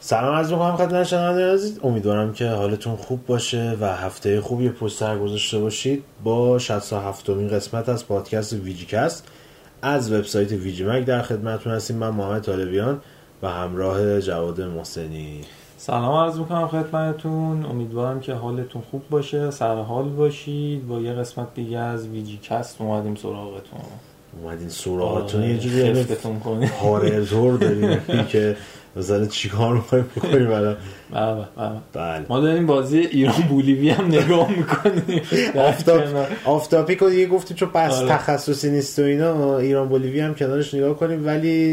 سلام عرض می‌کنم خدمت شنوندگان عزیز. امیدوارم که حالتون خوب باشه و هفته خوبی پشت سر گذاشته باشید با 67مین قسمت از پادکست ویجیکست از وبسایت ویجی مک در خدمتتون هستیم. من محمد طالبیان و همراه جواد محسنی. سلام عرض میکنم خدمتتون. امیدوارم که حالتون خوب باشه، سر حال باشید. با یه قسمت دیگه از ویجیکست اومدیم سراغتون. یه جوری خفتتون کنیم. هاررتور داریم که مثلا چیکار می‌خوایم بکنیم برای بله. ما داریم بازی ایران بولیوی هم نگاه میکنیم. آفتاپیک رو دیگه گفتیم چون بس تخصصی نیست و اینا، ایران بولیوی هم کنارش نگاه کنیم،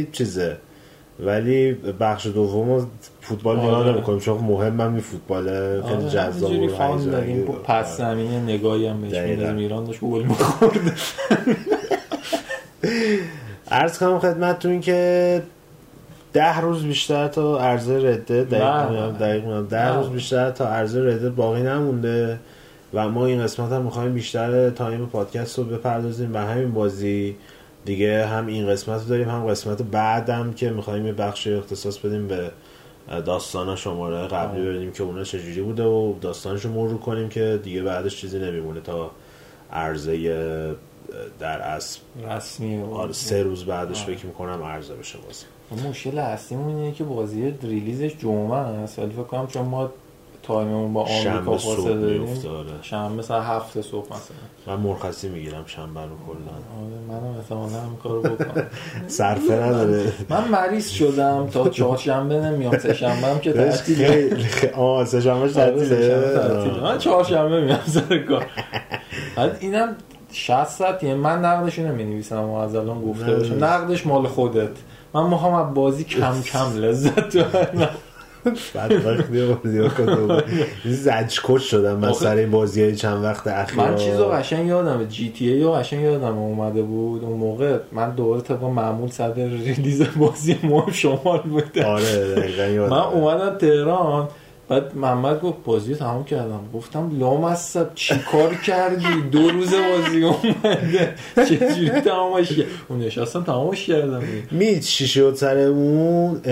ولی بخش دومو فوتبال نگاه نمی‌کنیم چون مهم هم فوتباله، خیلی جذاب و هیجانی. پس زمینه نگاهی هم بهش می‌ذاریم. ایران داشت گل می‌خورد. عرض کنم خدمتتون که 10 روز بیشتر تا عرضه رده، دقیقاً 10 روز بیشتر تا عرضه رده باقی نمونده و ما این قسمت هم می‌خوایم بیشتر تایم پادکست رو بپردازیم به همین بازی دیگه. هم این قسمت رو داریم، هم قسمت بعدم که می‌خوایم یه بخش اختصاص بدیم به داستانا شماره قبلی، ببینیم که اونها چجوری بوده و داستانشو مرور کنیم که دیگه بعدش چیزی نمیمونه تا عرضه در اصل رسمی. 3 روز بعدش فکر می‌کنم عرضه بشه بازی. مشکل اصلیمون اینه که بازی ریلیزش جمعه است، ولی فکر کنم چون ما تایممون با آمریکا فاصله داریم، شنبه ساعت 7 صبح مثلا من مرخصی میگیرم شنبه رو کلا. منم احتمالاً هم کارو بکنم. صرفه نداره. من مریض شدم تا چهارشنبه نمیام، سه شنبه هم که تعطیله. سه شنبه تعطیله. من چهارشنبه میام سر کار. بعد اینم 60 یعنی من نقدش نمی‌نویسم و از الان گفته باشم نقدش مال خودت. من میخوام از بازی کم کم لذت ببرم. بعد وقتی بازی‌ها کنم زجرکش شدم من سر این بازی‌های چند وقت اخیر. من چیزو قشنگ یادمه، جی تی ای رو قشنگ یادم اومده بود اون موقع. من دوباره طبق معمول صد ریلیز بازی مهم شمال بودم. آره دقیقاً یادم. من اومدم تهران، بعد محمد گفت بازی تمام کردم. گفتم لامصب چی کار کردی؟ 2 روز بازی اومده چجوری تمامش کردی؟ اون نشستم تمامش کردم. چی شد سر اون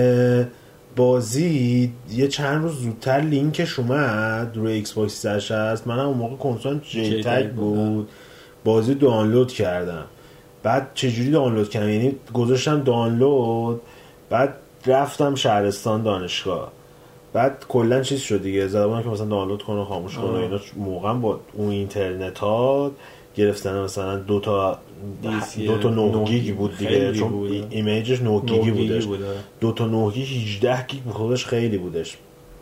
بازی یه چند روز زودتر لینکش اومد روی ایکس باکس 360. منم اون موقع کنسول جی تگ بود، بازی دانلود کردم. بعد چجوری دانلود کردم؟ یعنی گذاشتم دانلود، بعد رفتم شهرستان دانشگاه، بعد کلا چیز شد دیگه، زدم که مثلا دانلود کنه خاموش کنه اینا. موقعا با اون اینترنت ها گرفتن مثلا 2 تا 9 گیگ بود دیگه، چون ایمیجش 9 گیگی بودش. 2 تا 9 گیگ 18 گیگ بود، خودش خیلی بودش.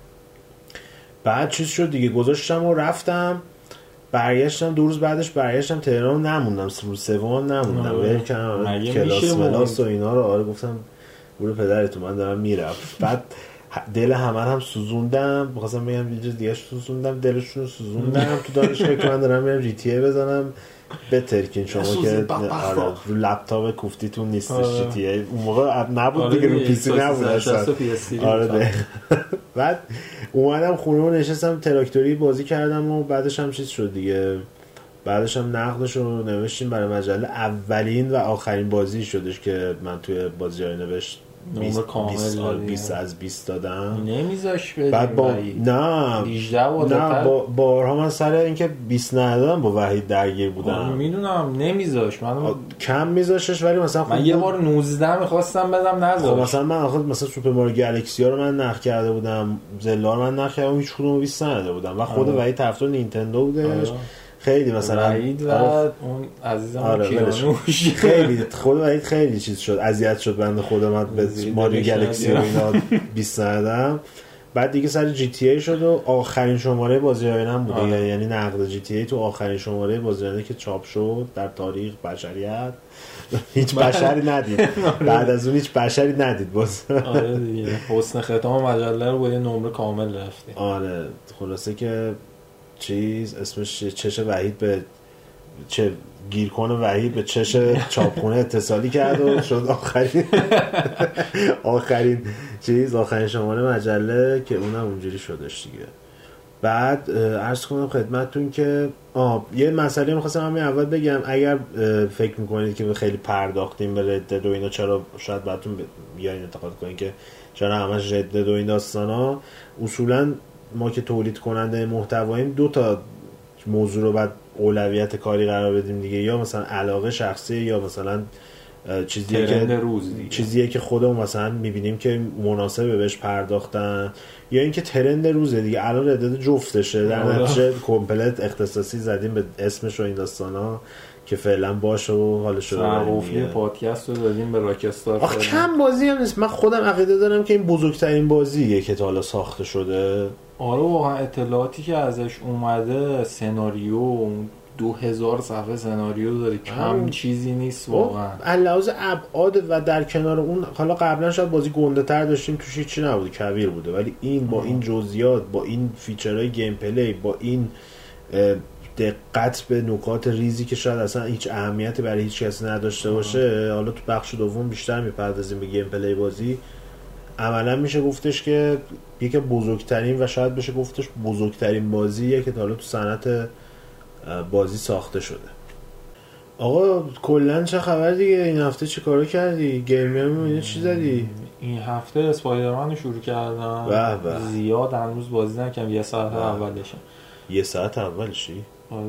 بعد چیز شد دیگه، گذاشتم و رفتم برگشتم 2 روز بعدش برگشتم تهران، نموندم روز سوم نموندم، ول کردم کلاس و اینا رو. آره گفتم برو پدرتون من دارم میرم. بعد دل همه هم سوزوندم، می‌خواستم بگم یه چیز دیگه سوزوندم، دلشون رو سوزوندم تو دانشگاه که من دارم میرم جی تی ای بزنم. بترکین شما که رو لپتاپ کوفتیتون نیستش جی تی ای. اون موقع نبود دیگه، رو پی سی نبود اصلا. آره بعد اومدم خونه و نشستم تراکتوری بازی کردم و بعدش هم چیز شد دیگه. بعدش هم نقدش رو نوشتیم برای مجله. اولین و آخرین بازی شدش که من توی بازی‌های نوشت 20 از 20 دادم. نمیذاش بدیم. بعد بارها من سر اینکه 20 ندادم با وحید درگیر بودم. میدونم نمیذاش، من کم میذاشش، ولی مثلا من یه بار 19 میخواستم بدم نذاشت. خب مثلا من مثلا سوپر ماریو گالاکسی ها رو من نقد کرده بودم، زلدا رو من نقد کردم، هیچ کدوم 20 نداده بودم و خود وحید طرفدار نینتندو بودش. خیلی مثلا وحید و اون عزیزم کیانوش خیلی خود وحید خیلی چیز شد، اذیت شد بنده خدا من به ماریو گالاکسی و اینا 20 ندادم. بعد دیگه سر جی تی ای شد و آخرین شماره بازی‌هاینم بود. یعنی نقد جی تی ای تو آخرین شماره بازی‌هاینه که چاپ شد در تاریخ بشریت هیچ بشری ندید. بعد از اون هیچ بشری ندید باز. آره دیگه حسن ختام مجله رو با یه نمره کامل رفتیم. آره خلاصه که چیز اسمش چش وحید به چه گیر کنه، وحید به چش چاپخونه اتصالی کرد و شد آخرین چیز، آخرین شماره مجله که اونم اونجوری شدش دیگه. بعد عرض کنم خدمتتون که یه مسئله می‌خواستم همین اول بگم، اگر فکر می‌کنید که خیلی پرداختیم به ردد و اینا، چرا شاید بعدتون بیاین انتقاد کنین که چرا همش ردد و این داستانا، اصولا ما که تولید کننده محتواییم دو تا موضوع رو بعد اولویت کاری قرار بدیم دیگه، یا مثلا علاقه شخصی یا مثلا چیزیه که خودمون مثلا میبینیم که مناسبه بهش پرداختن، یا اینکه ترند روزه دیگه. الان ردد جفتشه، در نتیجه کمپلت اختصاصی زدیم به اسمش و این داستانا که فعلا باشه و حالش رو معروفی پادکست رو دادیم به راکستار. آخه کم بازی هم نیست. من خودم عقیده دارم که این بزرگترین بازیه که تا حالا ساخته شده. آره واقعا اطلاعاتی که ازش اومده، سناریو 2000 صفحه سناریو داره، کم چیزی نیست واقعا. علاوه ابعاد و در کنار اون، حالا قبلا شاید بازی گنده تر داشتیم توش هیچی نبود، کویر بوده، ولی این با این جزئیات، با این فیچرهای گیم پلی، با این دقت به نکات ریزی که شاید اصلا هیچ اهمیتی برای هیچ کسی نداشته باشه، حالا تو بخش دوم بیشتر میپردازیم به گیم پلی بازی، عملا میشه گفتش که یکی بزرگترین و شاید بشه گفتش بزرگترین بازیه که تا حالا تو صنعت بازی ساخته شده. آقا کلا چه خبر دیگه؟ این هفته چه کارو کردی؟ گیمر می‌بینی چی زدی؟ این هفته اسپایدرمن رو شروع کردم. زیاد هنوز بازی نکردم، یه ساعت اولشم. یه ساعت اولشی؟ آره.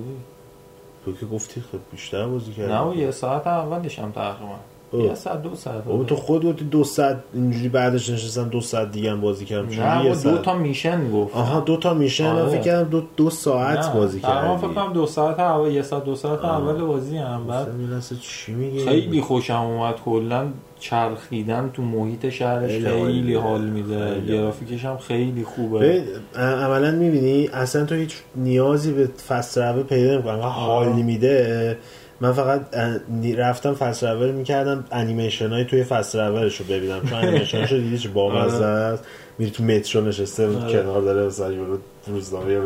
تو که گفتی خب بیشتر بازی کردی. نه یه ساعت اولشم تقریبا. یه ساعت 2 ساعت. تو خود گفتی 2 ساعت اینجوری، بعدش نشستم 2 ساعت دیگه هم بازی کردم. نه 2 تا میشن گفت. آها 2 تا میشن. من فکر کردم 2 ساعت بازی کردی. من فکر کنم 2 ساعت اول، یه ساعت 2 ساعت اول بازی هم. بعد چی میگی؟ خیلی خوشم اومد، کلا چرخیدن تو محیط شهرش خیلی حال میده، گرافیکش هم خیلی خوبه. عملا میبینی اصلا تو هیچ نیازی به فست ترول پیدا نمی‌کنی، حال میده. من فقط رفتم فست ترول میکردم انیمیشن های توی فست ترولش رو ببینم، چون انیمیشنش رو دیدی چه بامزه است، میری تو مترو نشسته کنار داره مثلا یورو روزنامه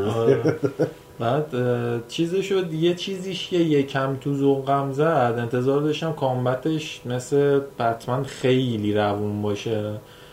بعد چیزش شد، یه چیزیش که یکم تو ذوقم زد، انتظار داشتم کامبتش مثل بتمن خیلی روون باشه.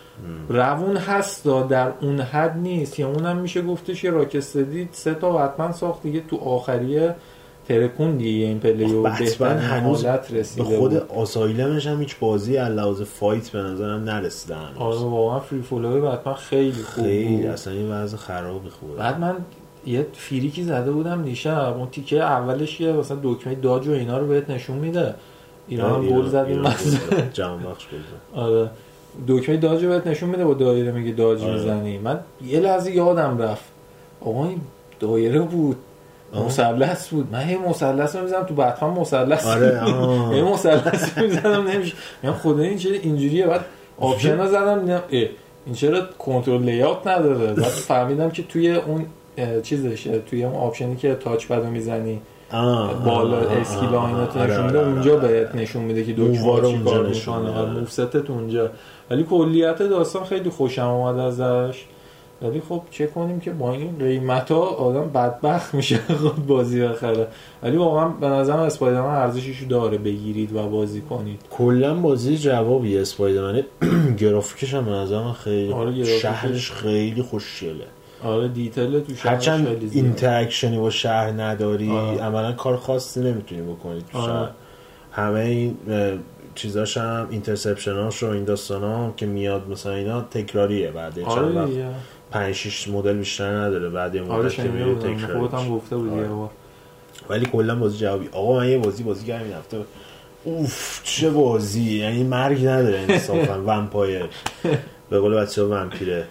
روون هست در اون حد نیست، یا اونم میشه گفتش که راکستدی 3 تا بتمن ساخت دیگه، تو آخریه ترکون دیگه این پلیو بتمن هنوز رسیده به خود آسایلمش هم هیچ بازی علاوه فایت به نظرم نرسیده هنوز. آره واقعا فری فولوی بتمن خیلی خوب بود، اصلا این وضع خرابی خوبه. بعد من یه فریکی زده بودم دیشب، اون تیکه اولش که مثلا دکمه داج و اینا رو بهت نشون میده، ایران هم گل زدیم مثلا جام بخش گل. آره دکمه داج رو بهت نشون میده، با دایره میگه داج میزنی. من یه لحظه یادم رفت آقا این دایره بود، مثلث بود. من هی مثلث رو میزنم تو بتمن مثلث. آره هی مثلث میزنم نمیشه. میگم خدای این چرا اینجوریه؟ بعد آپشن ها زدم دیدم این چرا کنترل لی‌آوت نداره. بعد فهمیدم که توی اون چیزش، توی اون آپشنی که تاچ پد رو میزنی بالا اسکیل آینات نشون میده، اونجا بهت نشون میده که دکمه چی کار میکنه، مووستت اونجا. ولی کلیت داستان خیلی خوشم اومد ازش. ولی خب چه کنیم که با این قیمتا آدم بدبخت میشه خود بازی بخره. ولی واقعا به نظرم اسپایدرمن ارزشش داره بگیرید و بازی کنید. کلا بازی جوابیه اسپایدرمن. گرافیکش هم به نظرم خیلی شهرش خیلی خوشگله. آره دیتیل تو شهرش هرچند خیلی زیاده. اینتراکشنی با شهر نداری، عملا کار خاصی نمیتونی بکنید تو شهر. همه این چیزاش هم اینترسپشناش و این داستانا که میاد مثلا اینا تکراریه، بعد چند وقت 5-6 مدل بیشتر نداره، بعد یه مدت که میاد تکرار. خودت هم گفته بودی یه بار. ولی کلا بازی جوابی. آقا من یه بازی کردم این هفته، اوف چه بازی، یعنی مرگ نداره انصافا. ومپایر به قول بچه‌ها ومپیره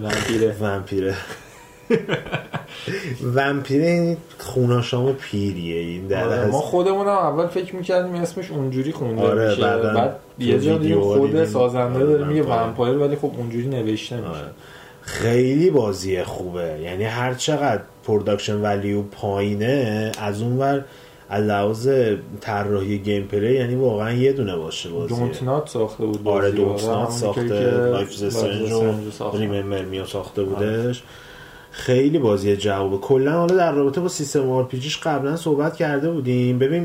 ومپیره خوناشام پیریه این در ما خودمون هم اول فکر میکردیم اسمش اونجوری خونده میشه، بعد یه جا دیدیم خود سازنده داره میگه ومپایر، ولی خب اونجوری نوشته میشه. خیلی بازی خوبه، یعنی هر چقدر پروداکشن ولیو پایینه، از اون ور لحاظ طراحی گیم پلی یعنی واقعا یه دونه باشه بازی. دونتنات ساخته بود بازی. آره دونتنات ساخته، لایف استرنج و ریممبر میو ساخته بودش. خیلی بازی جوابه. کلا حالا در رابطه با سیستم آر پی جیش قبلا صحبت کرده بودیم. ببین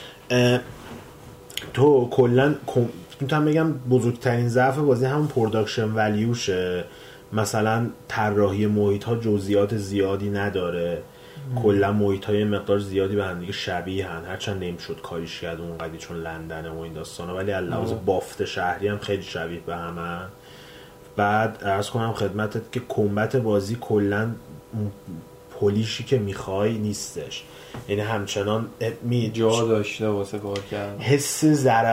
تو کلا میتونم بگم بزرگترین ضعف بازی همون پروداکشن ولیوشه مثلا طراحی محیط ها جزئیات زیادی نداره، کلا محیط های مقدار زیادی به هم دیگه شبیه هن، هرچند نمیشد کاریش کرد اونقدی چون لندنه و این داستانا، ولی از لحاظ بافت شهری هم خیلی شبیه به همه. بعد عرض کنم خدمتت که کمبت بازی کلا پولیشی که میخوای نیستش، یعنی همچنان جا داشته واسه کار کردن. حس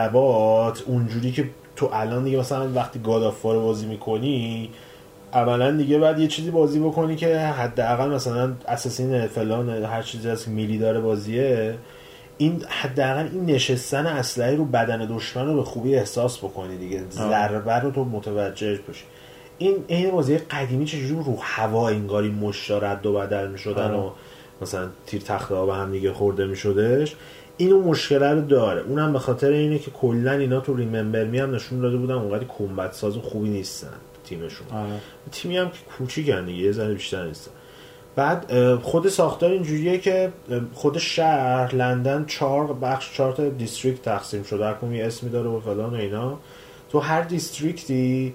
ضربات اونجوری که تو الان دیگه مثلا وقتی گاد آف وار بازی میکنی اولا دیگه بعد یه چیزی بازی بکنی که حداقل مثلا اساسین فلان هر چیزی از میلی داره بازیه، این حداقل این نشستن اسلحه رو بدن دشمن رو به خوبی احساس بکنی دیگه، ضربه رو تو متوجه بشی. این بازی قدیمی چجوری رو هوا انگاری مشتا رد و بدل میشدن و مثلا تیر تخته ها به هم دیگه خورده میشدش، اینو مشکل رو داره. اونم به خاطر اینه که کلا اینا تو ریممبر می هم نشون داده بودن اونقدر کمبت ساز خوبی نیستن تیمشون. تیمی هم که کوچیکن دیگه، یه ذره بیشتر نیستن. بعد خود ساختار اینجوریه که خود شهر لندن 4 بخش 4 تا دیستریکت تقسیم شده، هر کدوم یه اسمی داره و فلان و اینا. تو هر دیستریکتی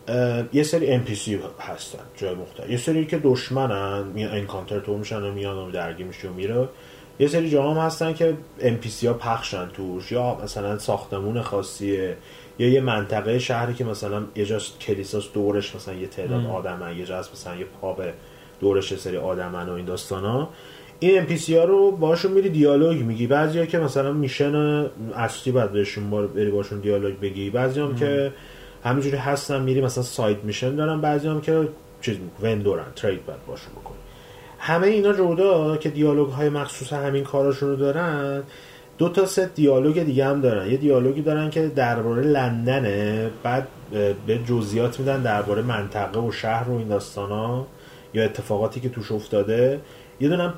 یه سری NPC هستن جای مختلف، یه سری که دشمنن میان انکانتر تو میشن و میان و درگیر میشه و میره، یه سری جاها هم هستن که NPC ها پخشن توش، یا مثلا ساختمون خاصیه یا یه منطقه شهری که مثلا یه جا کلیساس دورش مثلا یه تعداد آدمن، یه جا مثلا یه پاب دورش یه سری آدمن و این داستانا. این NPC ها رو باشون میری دیالوگ میگی، بعضیا که مثلا میشن اصلی بعد بهشون بری باشون دیالوگ بگی، بعضیا هم که همینجوری هستن میری مثلا ساید میشن دارن، بعضی هم که چیز وندورن ترید بعد باشون بکنی. همه اینا جدا که دیالوگ های مخصوص همین کاراشون رو دارن. 2 تا ست دیالوگ دیگه هم دارن. یه دیالوگی دارن که درباره لندنه، بعد به جزئیات میدن درباره منطقه و شهر و این داستانا یا اتفاقاتی که توش افتاده. یه دونم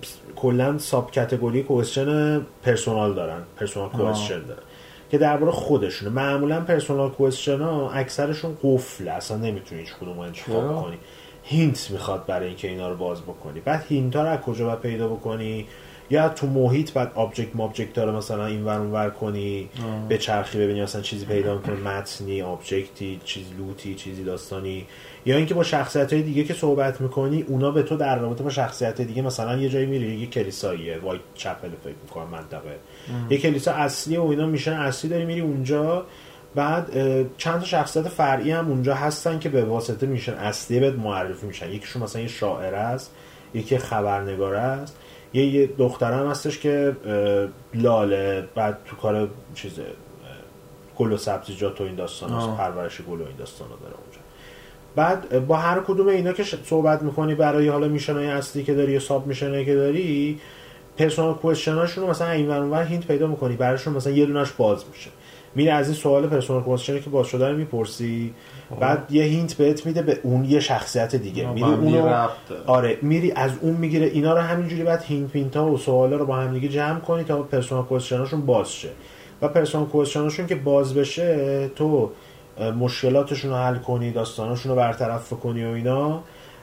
کلا ساب کاتگوری کوئسچن پرسونال دارن، پرسونال کوئسچن دارن که درباره خودشونه. معمولا پرسونال کوئسچن ها اکثرشون قفله، اصلا نمیتونی هیچ کدوم رو انتخاب کنی، هینت میخواد برای اینکه اینا رو باز بکنی. بعد هینت ها رو از کجا باید پیدا بکنی؟ یا تو محیط بعد آبجکت داره مثلا این ور اون ور کنی، به چرخی ببینی مثلا چیزی پیدا میکنی، متنی، آبجکتی، چیز لوتی، چیزی داستانی، یا اینکه با شخصیت‌های دیگه که صحبت میکنی اونا به تو در رابطه با شخصیت دیگه، مثلا یه جایی میری یه کلیساییه وایت چپل فکر میکنم منطقه، یه کلیسا اصلی و اینا میشن اصلی داری میری اونجا، بعد چند تا شخصیت فرعی هم اونجا هستن که به واسطه میشن اصلی بهت معرفی میشن. یکیشون مثلا یه شاعر است، یکی خبرنگار است، یه دخترم هستش که لاله، بعد تو کار چیز گل و سبزیجات و این داستانا، پرورش گل و این داستانا داره اونجا. بعد با هر کدوم اینا که صحبت میکنی برای حالا میشنای اصلی که داری یا ساب میشنای که داری، پرسونال کوئسچناشون رو مثلا این ور اون ور هینت پیدا میکنی براشون، مثلا یه دونهش باز میشه، میری از این سوال پرسونال کوئسچنی که باز شده رو میپرسی، بعد یه هینت بهت میده به اون یه شخصیت دیگه، میری اونو آره میری از اون میگیره. اینا رو همینجوری بعد هینت ها و سوالا رو با هم دیگه جمع کنی تا پرسونال کوئسچناشون باز شه. و پرسونال کوئسچناشون که باز بشه تو مشکلاتشون رو حل کنی، داستاناشون رو برطرف کنی و اینا.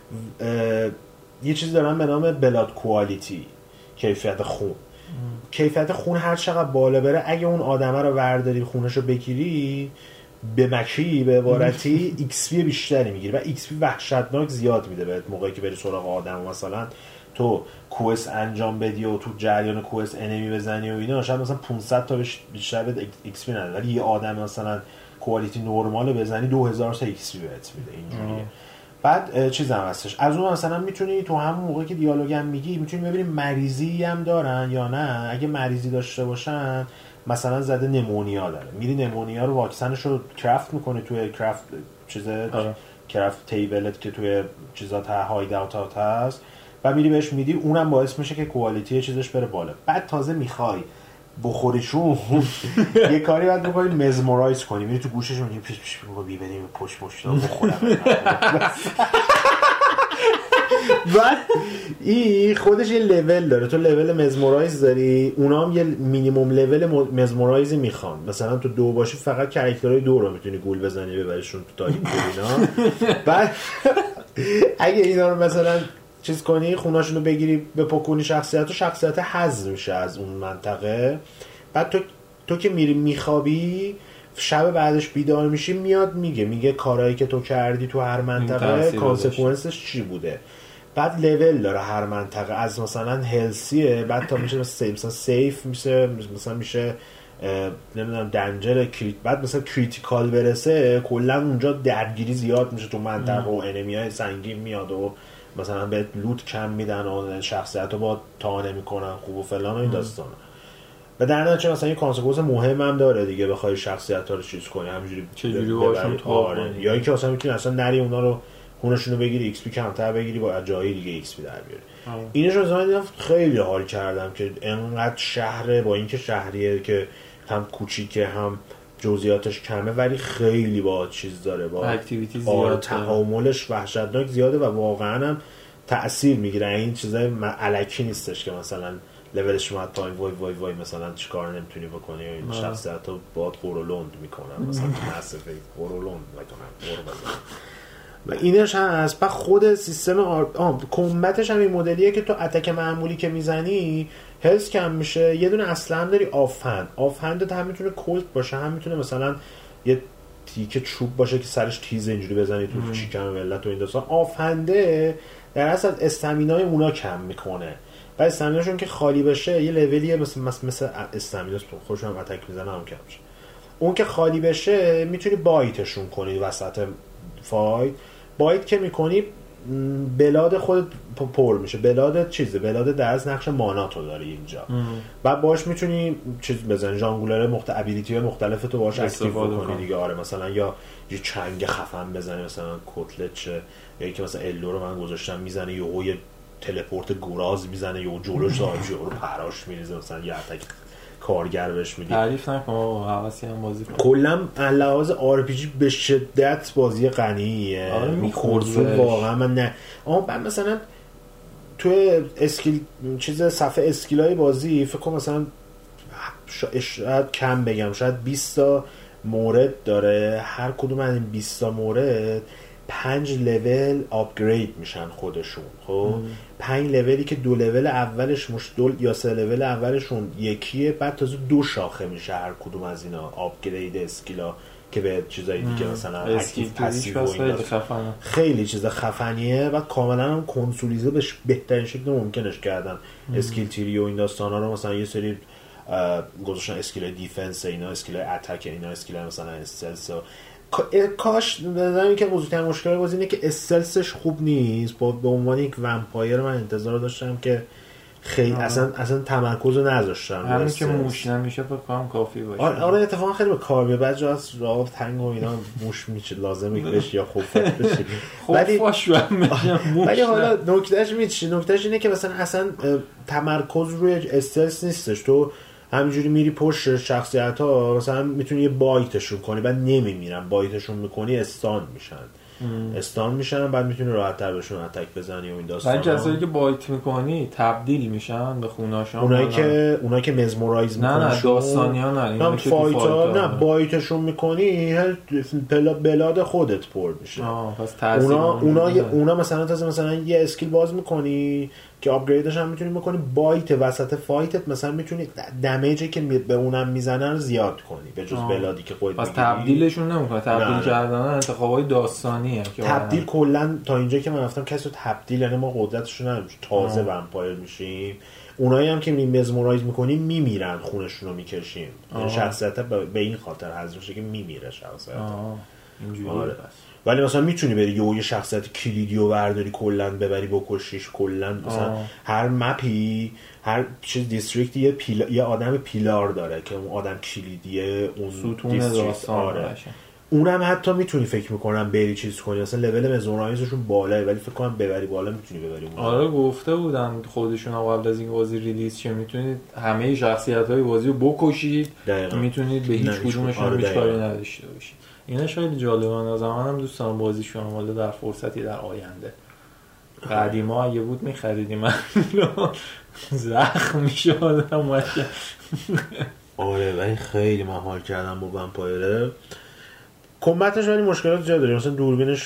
یه چیزی دارن به نام بلاد کوالیتی، کیفیت خون. کیفیت خون هر چقدر بالا بره، اگه اون آدمه رو ورداری خونشو بگیری به مکی به عبارتی XP بیشتری میگیری و XP وحشتناک زیاد میده بهت موقعی که بری سراغ آدم، مثلا تو کوئست انجام بدی و تو جریان کوئست انمی بزنی و اینا، شاید مثلا 500 تا بیشتر بهت XP نده، ولی یه آدم مثلا کوالیتی نورمال بزنی 2000 تا XP بهت میده اینجوریه. بعد چیز هم هستش از اون مثلا میتونی تو همون موقعی که دیالوگ هم میگی میتونی ببینی مریضی هم دارن یا نه. اگه مریضی داشته باشن مثلا زده نمونیا داره، میری نمونیا رو واکسنش رو کرافت میکنی توی کرافت کرافت تیبلت که توی چیزات هاید اوت هست و میری بهش میدی، اونم باعث میشه که کوالیتی چیزش بره بالا. بعد تازه میخوای بخوریشون یه کاری باید بکنی مزمورایز کنی، میری تو گوشش میگی پیش پیش ببینیم پشت بخورم. بعد این خودش یه لول داره، تو لول مزمورایز داری، اونا هم یه مینیمم لول مزمورایزی میخوان. مثلا تو 2 باشی فقط کاراکترهای 2 رو میتونی گول بزنی ببریشون تو تاریخ اینا. بعد اگه اینا رو مثلا چیز کنی، خوناشون رو بگیری بپکنی، شخصیت حذف میشه از اون منطقه. بعد تو که میری میخوابی شب بعدش بیدار میشی میاد میگه کارهایی که تو کردی تو هر منطقه کانسکونسش چی بوده. بعد لول داره هر منطقه، از مثلا هلسیه بعد تا میشه مثلا سیف میشه، مثلا میشه نمیدونم دنجر بعد مثلا کریتیکال برسه کلا اونجا درگیری زیاد میشه تو منطقه و انمیای سنگین میاد و مثلا به لوت کم میدن و شخصیتو با تا نمیکنن خوب و فلان و این داستانا. و در نتیجه مثلا این کانسکونس مهم هم داره دیگه، بخوای شخصیت‌ها رو چیز کنی همینجوری چجوری باشون تا یا اینکه مثلا میتونی اصلا نری اونا رو خونشونو بگیری ایکس پی کمتر بگیری با جای دیگه ایکس پی در بیاری. اینش رو زمان خیلی حال کردم که انقدر شهره با اینکه شهریه که هم کوچیکه هم جزئیاتش کمه ولی خیلی با چیز داره، با اکتیویتی زیاده، تعاملش وحشتناک زیاده و واقعا هم تأثیر میگیره. این چیزای الکی نیستش که مثلا لولش اومد پایین وای مثلا چیکار نمیتونی بکنی یا این شخصیتو باهات قرولند میکنن مثلا ماس افکت قرولند میکنن و اینش هست. بعد خود سیستم کمبتش هم این مدلیه که تو اتک معمولی که میزنی هلس کم میشه، یه دونه اصلا داری آفهند هم میتونه کلت باشه، هم میتونه مثلا یه تیکه چوب باشه که سرش تیز اینجوری بزنی تو چیکن ملت و این داستان. آفهنده در اصل استامینای اونا کم میکنه و استامیناشون که خالی بشه یه لولیه مثل استامیناس خودشون هم اتک میزنه هم کم میشه. اون که خالی بشه میتونی بایتشون کنی وسط فایت. بایت که میکنی بلاد خودت پر میشه، بلاد در از نقش ماناتو داری اینجا بعد باش میتونی چیز بزنی، ژانگولر ابیلیتی مختلف تو باش اکتیو کنی دیگه. آره مثلا یا یه چنگ خفن بزنی مثلا کتلت یا اینکه مثلا الو رو من گذاشتم میزنه یه تلپورت گوراز میزنه یا جلوش صاحبش رو پراش میریزه مثلا یه اتک کارگر بهش میدی. تعریف نکن حواسی هم بازی کن. کلا لحاظ آر پی جی به شدت بازی غنیه. آره میخوره واقعا. من نه بعد مثلا تو اسکیل چیز صفحه اسکیلای بازی فکر کنم مثلا شاید کم بگم شاید 20 تا مورد داره، هر کدوم از این 20 تا مورد 5 لول آپگرید میشن خودشون. خب 5 لولی که 2 لول اولش یا 3 لول اولشون یکیه، بعد تازه 2 شاخه میشه هر کدوم از اینا آپگرید اسکیلا که به چیزایی دیگه مثلا اکتیو پسیو و این خیلی چیز خفنیه و کاملا هم کنسولیزه به بهترین شکل ممکنش کردن. اسکیل تیری و این داستانا رو مثلا یه سری گذاشتن اسکیل دیفنس اینا، اسکیل اتک اینا، اسکیل مثلا استلس. کاش نظرم که بزرگترین مشکل بازی اینه که استلسش خوب نیست. به عنوان یک ومپایر من انتظار داشتم که خیلی اصلا تمرکز رو نذاشتم همین که موش نمیشه فکر کنم کافی باشه. آره اتفاقا خیلی به کار میاد. بعد جا از راه تنگ و اینا موش میشه لازمه بشه یا خوب بشه. ولی حالا نکتهش اینه که مثلا اصلا تمرکز روی استلس نیستش. تو همینجوری میری پشت شخصیت ها مثلا میتونی یه بایتشون کنی بعد نمیمیرن، بایتشون میکنی استان میشن بعد میتونی راحت تر بهشون اتک بزنی و این داستان. بعد کسایی که بایت میکنی تبدیل میشن به خوناشون. اونایی که مزمورایز میکنن نه داستانیا نه فایتر نه بایتشون میکنی بلاد خودت پر میشه. پس اونا مثلا یه اسکیل باز میکنی که آپگریدش هم میتونی بکنی، بایت وسط فایتت مثلا میتونی دمیجی که به اونم میزنن رو زیاد کنی به جز بلادی که خودت میگیری. پس تبدیلشون نمیکنه. تبدیل کردن انتخابای داستانیه که تبدیل کلا تا اینجا که من رفتم کسی رو تبدیل یعنی ما قدرتشون نداریم تازه ومپایر میشیم. اونایی هم که مزمورایز میکنیم میمیرن خونشون رو میکشیم. یعنی شخصیت به این خاطر حذف میشه که میمیره شخصیت. اینجوریه. ولی مثلا میتونی بری یه شخصیت کلیدی رو برداری کلا ببری بکشیش کلا. مثلا هر مپی هر چیز دیستریکتی یه آدم پیلار داره که اون آدم کلیدیه اون دیستریکت. اونم حتی میتونی فکر میکنم بری چیز کنی مثلا لول مزونایزشون بالاه ولی فکر کنم ببری بالا میتونی ببری اون. آره گفته بودن خودشون قبل از این بازی ریلیز شه میتونید همه شخصیت‌های بازی رو بکشید، میتونید به هیچ کدومشون هیچ کاری نداشته باشید. اینا خیلی جالبه. از زمانم دوست دارم بازیشون حالا در فرصتی در آینده. قدیما اگه بود می‌خریدیم من زخم می‌شدم. آره ولی خیلی من حال کردم با ومپایر. کمبتش ولی مشکلات زیاد داره. مثلا دوربینش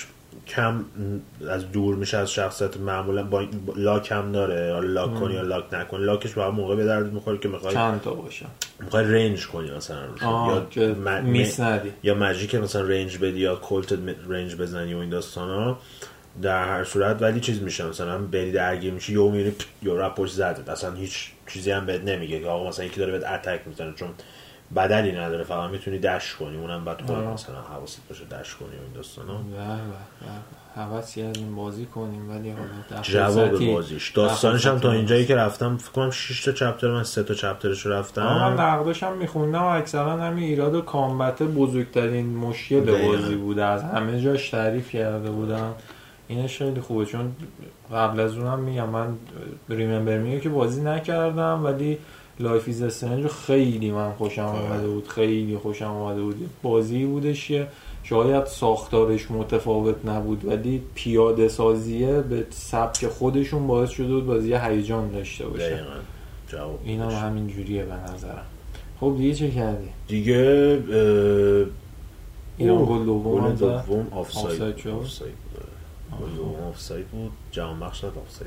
کم از دور میشه از شخصیت معمولا، با لاک هم داره، حالا لاک کنی یا لاک نکنی، لاکش با موقع به درد میخوره که میخوای چند تا باشه، میخوای رنج کنی مثلا یا میسندی یا ماجیک مثلا رنج بدی یا کولت رنج بزنی و این داستانا. در هر صورت ولی چیز میشه مثلا بری درگیر میشی یهو میری یا رپ پشت زدت، اصلا هیچ چیزی هم بهت نمیگه که آقا مثلا یکی داره بهت اتک میزنه، چون بدلی نداره، فقط میتونی دش کنی، اونم بعد خود مثلا حواست باشه دش کنی و این داستانا. حواس کردیم بازی کنیم ولی حالا جواب بازیش داستانش هم تا اینجایی که رفتم فکر کنم 6 تا چپتر، من 3 تا چپترش رفتم. من نقدش هم میخوندم و اکثرا همین ایراد و کامبت بزرگترین مشکل بازی بوده، از همه جاش تعریف کرده بودن. اینش خیلی خوبه، چون قبل از اونم میگم من ریممبر میگه که بازی نکردم ولی لایف ایز استرنج خیلی من خوشم اومده بود، خیلی خوشم اومده بود. بازی بودش که شاید ساختارش متفاوت نبود ولی پیاده سازیه به سبک خودشون باعث شده بود بازی هیجان داشته باشه. این هم همین جوریه به نظرم. خب دیگه چه کردی؟ دیگه ایران گل دوم آفساید شد. آفساید بود، جهان بخش شد آفساید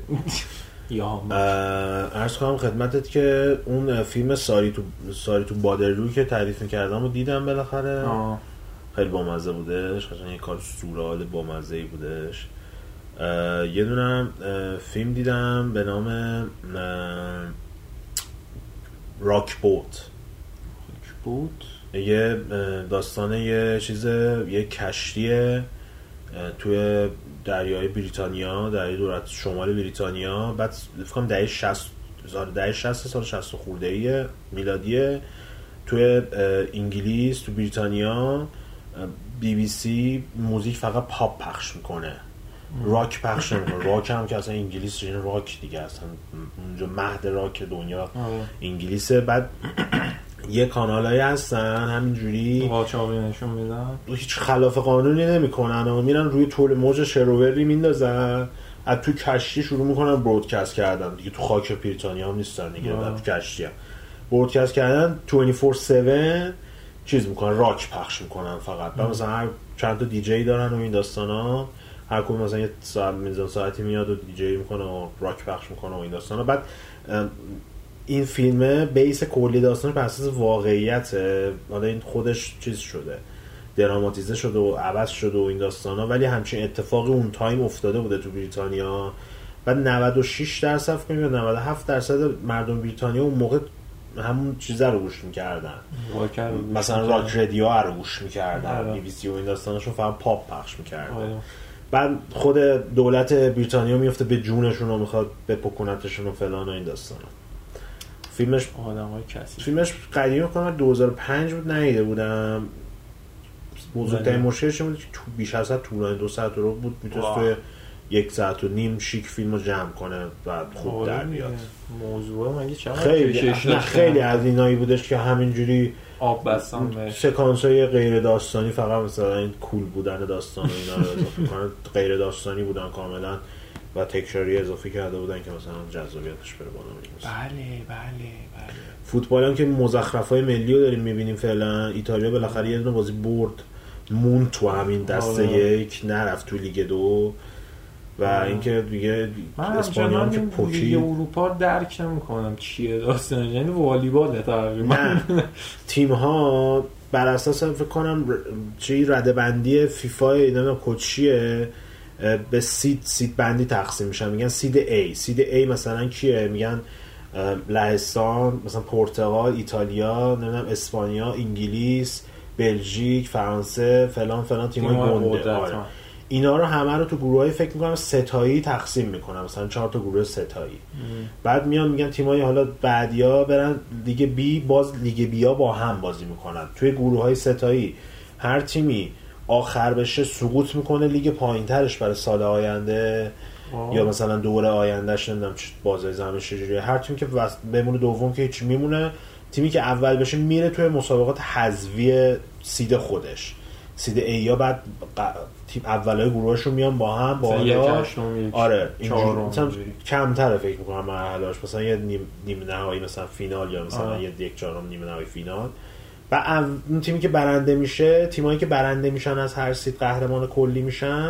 عرض کنم خدمتت که اون فیلم ساری تو بادرلو که تعریف میکردم و دیدم بالاخره. خیلی بامزه بودش، قشنگ یه کار سورئال بامزه‌ای بودش. یه دونم فیلم دیدم به نام راک بوت. یه داستانه یه کشتیه توی دریای بریتانیا، دریای دولت شمال بریتانیا، بعد فکر کنم دهه 60 سال 60 خورده‌ای میلادیه، توی انگلیس تو بریتانیا بی بی سی موزیک فقط پاپ پخش میکنه، راک پخش نمیکنه. راک هم که اصلا انگلیس این راک دیگه، اصلا اونجا مهد راک دنیا انگلیسه. بعد یه کانالایی هستن همینجوری قاچاقی نشون میدن، هیچ خلاف قانونی نمیکنن و میرن روی طول موج شروری میندازن، از تو کشتی شروع میکنن برودکست کردن دیگه. تو خاک بریتانیا هم نیستن دیگه، تو کشتی هم برودکست کردن 24/7 چیز میکنن، راک پخش میکنن فقط. بعد مثلا هر چند تا دیجی دارن و این داستانا، هر کدوم مثلا یه ساعتی میاد و دیجی میکنه و راک پخش میکنه و این داستانا. بعد این فیلمه بیس کلی داستان بر اساس واقعیته، حالا این خودش چیز شده دراماتیزه شده و عوض شده و این داستانا، ولی همچین اتفاقی اون تایم افتاده بوده تو بریتانیا. بعد 96% فکر کنم 97% مردم بریتانیا اون موقع همون چیزا رو گوش می‌کردن، مثلا راک رادیو رو گوش می‌کردن، بی بی سی و این داستاناشون فقط پاپ پخش می‌کردن. بعد خود دولت بریتانیا میفته به جونشون و میخواد بپکنتشون و فلان و این داستانا. فیلمش آدمای کسی، فیلمش قدیمی کنم 2005 بود، ندیده بودم. بزرگترین مشکلش این بود که تو بیش از حد طولانی 2 ساعت رو بود، میتونست توی 1.5 ساعت شیک فیلمو جمع کنه و خوب در بیاد. موضوع مگه چقدر خیلی از اینایی بودش که همینجوری آب بستن سکانس‌های غیر داستانی، فقط مثلا این کول بودن داستان و اینا رو اضافه کنن، غیر داستانی بودن کاملا و تکراری اضافه کرده بودن که مثلا جذابیتش بره بالا. بله. فوتبال هم که مزخرف‌های ملی رو داریم می‌بینیم فعلا. ایتالیا بالاخره یه دونه بازی برد، مون تو همین دسته یک، نرفت تو لیگ 2 و اینکه دیگه اسپانیا هم که پوکی لیگ اروپا درک نمی‌کنم چیه داستان، یعنی والیبال تقریبا. تیم‌ها بر اساس فکر کنم چی رده‌بندی فیفا اینا کوچیه به سید بندی تقسیم میشن. میگن سید A مثلا کیه؟ میگن لهستان، مثلا پرتغال، ایتالیا، نمیدونم اسپانیا، انگلیس، بلژیک، فرانسه، فلان تیمای گنده. اینا رو همه رو تو گروهای فکر میکنم ستایی تقسیم میکنن، مثلا 4 تا گروه ستایی. بعد میان میگن تیمای حالا بعدیا برن لیگ بی، باز لیگ بیا با هم بازی میکنن. توی گروهای ستایی هر تیمی آخر بشه سقوط میکنه لیگ پایینترش برای سال آینده یا مثلا دوره آیندهش، نمیدونم بازی زمین چجوریه. هر تیمی که بمونه دوم که هیچ میمونه، تیمی که اول بشه میره توی مسابقات حذفی سید خودش، سید ای، یا بعد تیم اولای گروهشون میان با هم بالا. آره مثلا کمتره فکر میکنم مرحله‌اش، مثلا یه نیمه نهایی مثلا فینال یا مثلا یک چهارم نیمه نهایی فینال. و اون تیمی که برنده میشه، تیمایی که برنده میشن از هر سید قهرمان کلی میشن،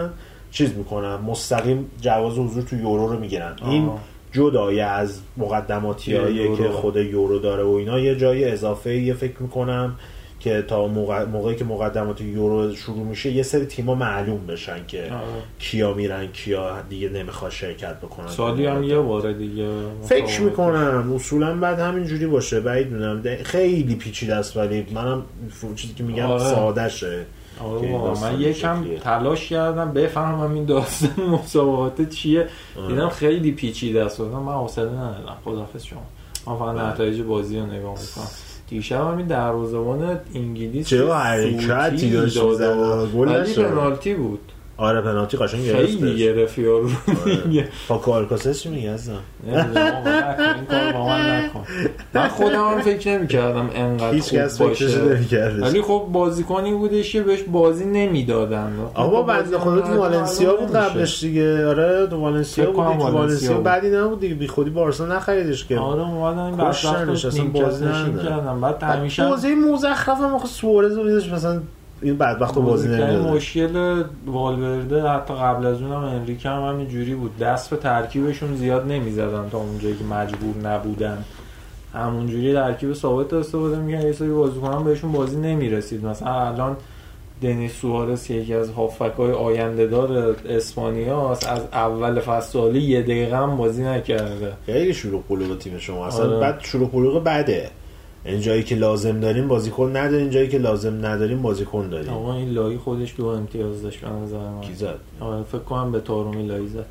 چیز میکنن، مستقیم جواز حضور تو یورو رو میگیرن. این جدای از مقدماتیایی که خود یورو داره و اینا، یه جای اضافه یه فکر میکنم که تا موقعی که مقدمات یورو شروع میشه یه سری تیما معلوم بشن که کیا میرن کیا دیگه نمیخواد شرکت بکنن. سالی هم یه باره دیگه فکر میکنم اصولا بعد همینجوری باشه، بعید میدونم، خیلی پیچیده است ولی منم چیزی که میگم ساده شه. من یکم تلاش کردم بفهمم این داستان مسابقات چیه، دیدم خیلی پیچیده است. من حوصله ندارم، خداحافظ شما، من فقط نتایج بازی رو نگاه میکنم. دیشب همین دروازه‌بان انگلیس چه حرکتی داشت، گل نشد، پنالتی بود. آره پنالتی قشنگ گرفت، خیلی گرفت یارو دیگه. پاکو آلکاسس چی میگه اصلا؟ این کار با من نکن. من خودم هم فکر نمی‌کردم انقدر خوب باشه، ولی خب بازیکنی بودش که بهش بازی نمیدادن. آقا بنده خدا تو والنسیا بود قبلش دیگه. آره تو والنسیا بود، تو والنسیا بعدی نبود دیگه، بی خودی بارسا نخریدش که. آره اومدن این بدبختش اصلا بازی نکردن. بعد همیشه بازی مزخرف هم سوارز میذاش مثلا این بدبختو بازی نمی‌داد. مشکل والورده حتی قبل از اونم انریکه هم همینجوری بود، دست به ترکیبشون زیاد نمیزدن تا اونجایی که مجبور نبودن، همونجوری ترکیب ثابت استفاده می‌کردن. یه سری بازیکنان بهشون بازی نمیرسید. مثلا الان دنیس سوارز یکی از هافبک‌های آینده‌دار اسپانیاست، از اول فصل سالی یه دقیقه هم بازی نکرده. خیلی شروع قلوب تیم شما اصلا. بعد شروع قلوب بده، این جایی که لازم داریم بازیکن نداریم، جایی که لازم نداریم بازیکن داریم. آقا این لایی خودش 2 امتیاز داشت به نظر من. کی زد؟ آره فکر کنم به تارومی لایی زد.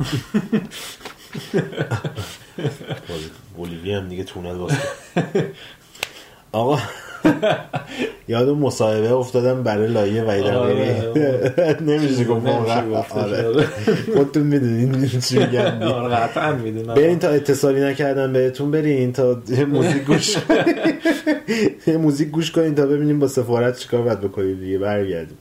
بولیوی هم دیگه تونل واسه. آقا یادم مصاحبه افتادم برای لایه وحید امیری. نمیشه گفت واقعا. خودتون میدونین چی میگم. آره قطعا میدونم. برین تا اتصالی نکردم بهتون، برین تا موزیک گوش کنین. موزیک گوش کنین تا ببینیم با سفارت چیکار باید بکنیم دیگه. برگردیم.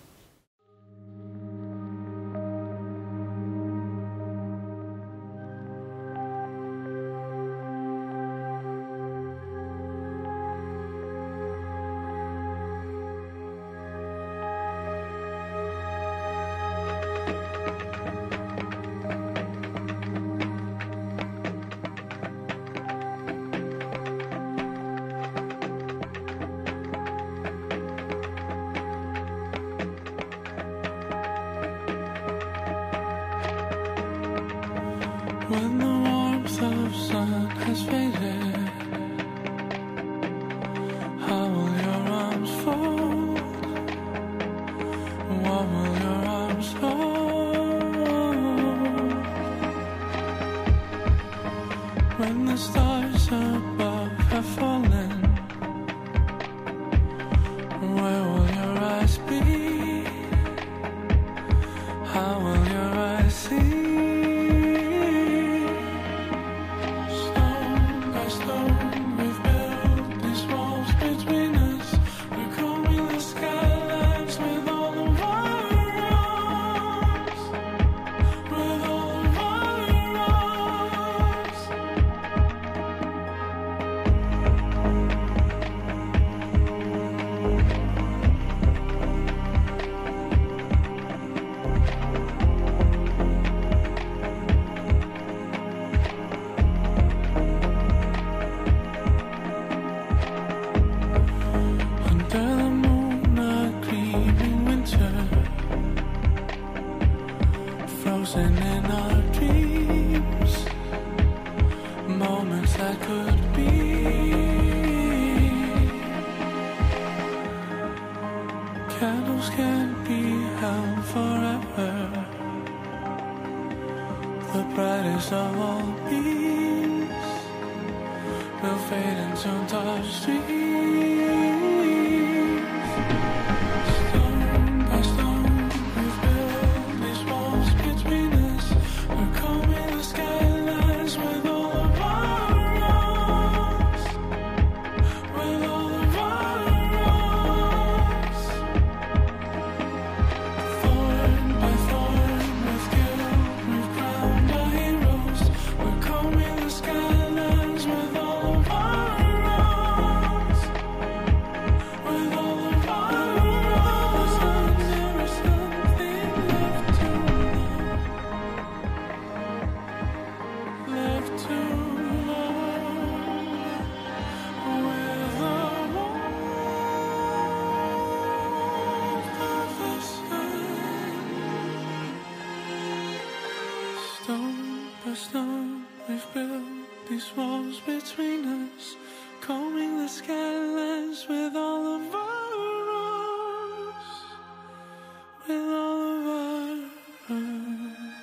When the warmth of sun has faded, how will your arms fold? What will your arms hold? When the stars above have fallen, where will your eyes be? How will your eyes see? Frozen in our dreams, moments that could be. Candles can't be held forever. The brightest of all beams will fade into dark streets. Skylines with all of our wrongs. Stone by stone, we've built these walls between us, combing the skylines with all of our us, with all of us.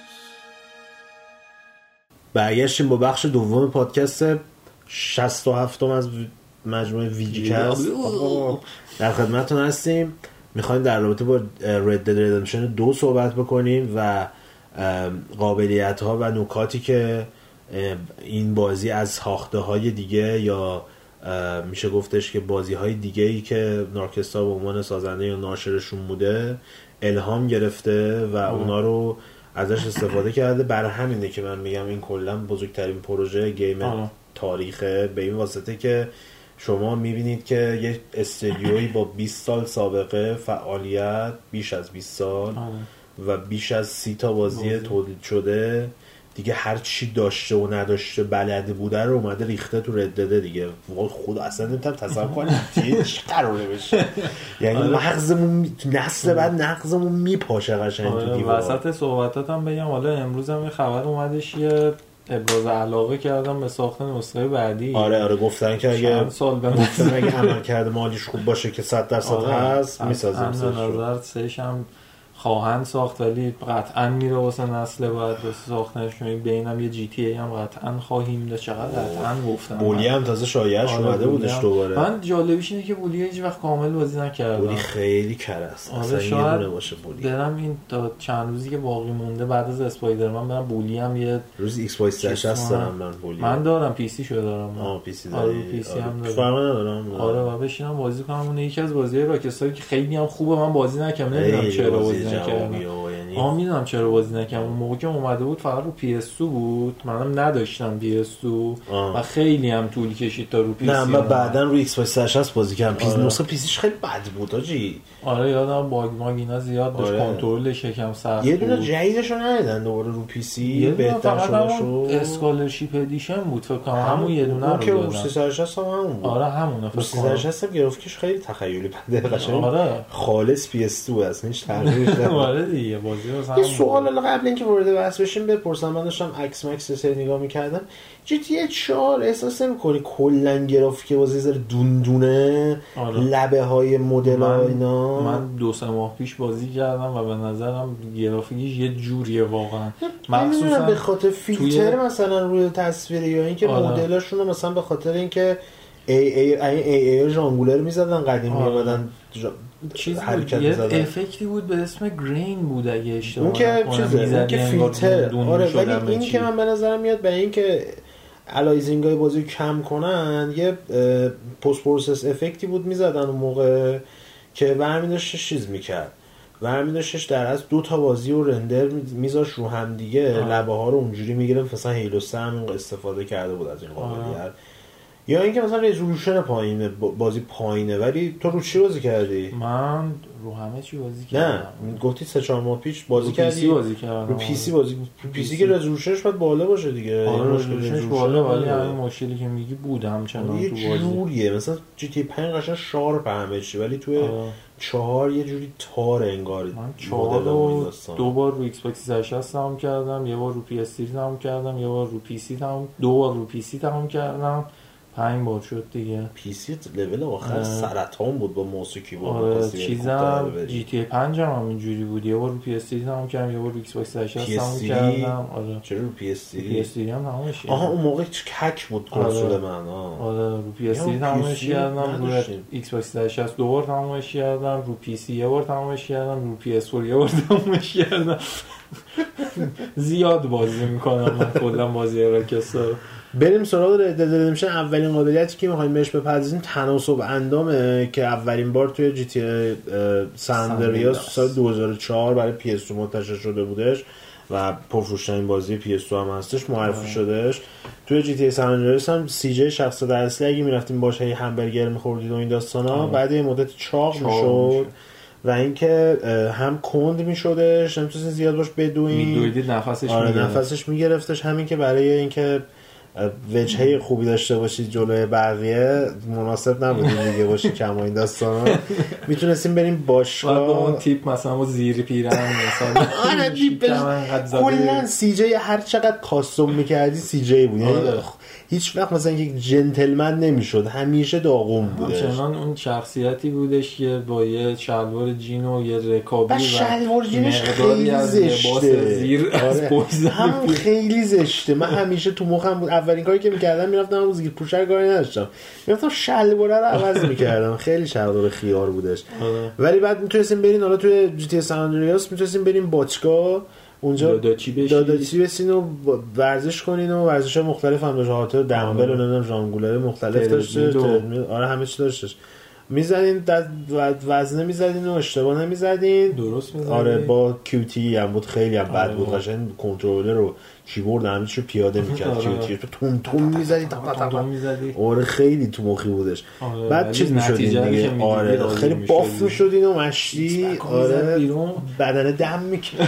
برگشتیم با بخش دوم پادکست 67م از مجموعه ویجیکست. در خدمتتون هستیم. میخوایم در رابطه با Red Dead Redemption 2 صحبت بکنیم و قابلیت‌ها و نکاتی که این بازی از ساخته‌های دیگه یا میشه گفتش که بازی‌های دیگه‌ای که نارکستا به عنوان سازنده یا ناشرشون بوده الهام گرفته و اونا رو ازش استفاده کرده. برای همینه که من میگم این کلا بزرگترین پروژه گیم تاریخه، به این واسطه که شما میبینید که یه استودیویی با 20 سال سابقه فعالیت، بیش از 20 سال و بیش از 30 تا بازی تولید شده دیگه، هر چی داشته و نداشته بلده بوده رو اومده ریخته تو رد دده دیگه. خدا اصلا نمیتونم تصور کنم چی قراره بشه. یعنی مغزمون نسل بعد نغزمون میپاشه قشنگ تو دیوار. وسط صحبتاتم بگم حالا امروز هم یه خبر اومدش یه ابراز علاقه کردم به ساخت نسخه بعدی. آره گفتن که اگه گفتن اگه عمل کرده مالیش خوب باشه که 100% هست میسازیم. از نظر سهش هم خواهند ساخت ولی قطعا میره واسه نسل بعد واسه ساختنش. بینم یه جی تی ای هم قطعا خواهیم داشت. چقدر قطعا گفتم. بولی هم تازه شایعش اومده بودش دوباره. من جالبیش اینه که بولی هیچ وقت کامل بازی نکردم. بولی خیلی کره است. اصلا یه دونه باشه بولی. برم این تا چند روزی که باقی مونده بعد از اسپایدرمن برم بولی هم یه روز ایکس باکس 360 دارم من بولی. من دارم پی سی شو دارم. پی سی داری. پی سی هم دارم. فرق ندارم. آره و بشینم بازی کنم. اون یکی از بازی‌های راکستاری که خیلی هم خوبه. من بازی نکردم. نمیدونم چرا بازی نکردم. میدونم چرا بازی نکردم. اون موقع که اومده بود فقط رو PS2 بود. منم نداشتم PS2 و خیلی هم طول کشید تا رو PC. نه من بعدن رو ایکس باکس 360 بازی کردم. نسخه پیسیش خیلی بد بود آجی. آره یادم باگ اینا زیاد داشت. کنترلش یکم سخت. یه دونه جدیدشو ندیدن دوباره رو پی سی بهتر شده. اسکالرشیپ ادیشن بود فکر کنم. همون یه دونه رو که رو 360 هم همون بود. آره همونه فکر کنم. 360 هم گرافیکش خیلی تخیلی بده قشنگ. آره خالص PS2 اصلا هیچ تغییری نشده. آره دیگه بازی واسه یه سوال قبل اینکه وارد بحث بشیم بپرسم. من داشتم عکس مکس سری نگاه می‌کردم. جی تی 4 احساس نمی‌کنی کلا گرافیک بازی زره دوندونه لبه های مدل ها اینا؟ من 2-3 ماه پیش بازی کردم و به نظرم گرافیکش یه جوریه واقعا. مخصوصا به خاطر فیلتر مثلا روی تصویر یا اینکه مدلاشون رو مثلا به خاطر اینکه ای ژانگولر می‌زدن قدیم می‌آمدن چیز حرکت می‌زدن. افکتی بود به اسم گرین بود اگه اشتباه نکنم. اون که فیلتر. آره ولی این که من به نظرم میاد به این که الایزینگ های بازی کم کنن یه پست پروسس افکتی بود میزدن اون موقع که برمی داشتش چیز میکرد. برمی داشتش در از 2 تا بازی و رندر میذاش رو هم دیگه لبه ها رو اونجوری میگیره. مثلا هیلو 3 هم استفاده کرده بود از این قابلیت. یا اینکه مثلا رزولوشن پایینه بازی پایینه. ولی تو رو چی بازی کردی؟ من رو همه چی بازی کردم. نه گفتی 3-4 ماه پیش بازی کردی؟ بازی کردم. رو پی سی بازی پی سی که رزولوشنش باید بالا باشه دیگه. آره رزولوشنش بالا ولی همین مشکلی که میگی بود همچنان تو بازی. یه جوریه مثلا جی تی 5 قشنگ شارپ همه چی ولی توی 4 یه جوری تار انگار. من 4 رو 2 بار رو ایکس باکس 360 تمام کردم، یه بار رو پی اس 3 تمام کردم، یه بار رو پی سی تمام، 2 بار رو پی سی تمام کردم. 5 بار شد دیگه. پی سی لول آخر سرطان بود با موس و کیبورد. آره چیزام جی تی 5 هم اینجوری بود. یه بار رو پی اس 3 تمام کردم، یه بار رو ایکس باکس 360 تمام کردم. آره چرا رو پی اس 3 هم تمامش کردم. اون موقع کک بود کنسول من. آره رو پی اس 3 تمامش کردم، رو ایکس باکس 360 2 بار تمامش کردم، رو پی سی یه بار تمامش کردم، رو پی اس 4 یه بار تمامش کردم. زیاد بازی میکنم من کلا بازی راکستار. بریم سراغ رد دد ردمپشن. اولین قابلیتی که می‌خوایم بهش بپردازیم تناسب اندامه که اولین بار توی جی تی سان اندریاس سال 2004 برای پی اس 2 منتشر شده بودش و پرفروش‌ترین بازی پی اس 2 هم هستش، معرفی شدهش. توی جی تی سان اندریاس هم سی جی شخصیت اصلی اگه می‌رفتیم باشه یه همبرگر می‌خوردید و این داستانا بعد یه مدت چاق می‌شد و اینکه هم کند می‌شدش، نمی‌تونستین زیاد باش بدوین، می‌دویدید نفسش نفسش می‌گرفتش. همین که برای اینکه وجهه خوبی داشته باشید جلوی بقیه مناسب نبودیم دیگه باشی کما این داستانا. میتونستیم بریم باشگاه با اون تیپ مثلا با زیر پیرن مثلا آره تیپ کلا سی جی هر چقدر کاستوم میکردی سی جی بود، یعنی هیچ وقت مثلا یک جنتلمن نمیشد، همیشه داغون بودش. همچنان اون شخصیتی بودش که با یه شلوار جین و یه رکابی و شلوار جینش خیلی زشته. هم خیلی زشته. من همیشه تو مخم بود اولین کاری که میکردم میرفتم اون زیر پوشر کاری نداشتم، میرفتم شلواره رو عوض میکردم. خیلی شلوار خیار بودش. ولی بعد میتونستیم بریم حالا توی جی تی سان آندریاس میتونستیم بریم باشگاه اونجا داداچی بسین و ورزش کنین و ورزش مختلف هم داشت، هاتر دمبل و نمیدونم ژانگولر مختلف داشته. آره همه چی داشتش. میزدین وزنه میزدین و اشتباه نمیزدین. درست میزدین. آره با کیوتی هم بود، خیلی هم بد بود. قشنگ کنترلر رو کیبورد همه چیو پیاده میکرد. کیوتی تو تون میزدی تا میزدی. آره خیلی تو مخی بودش. بعد چیز میشدین دیگه. آره خیلی باف میشدین و مشتی. آره بدن دم میکرد.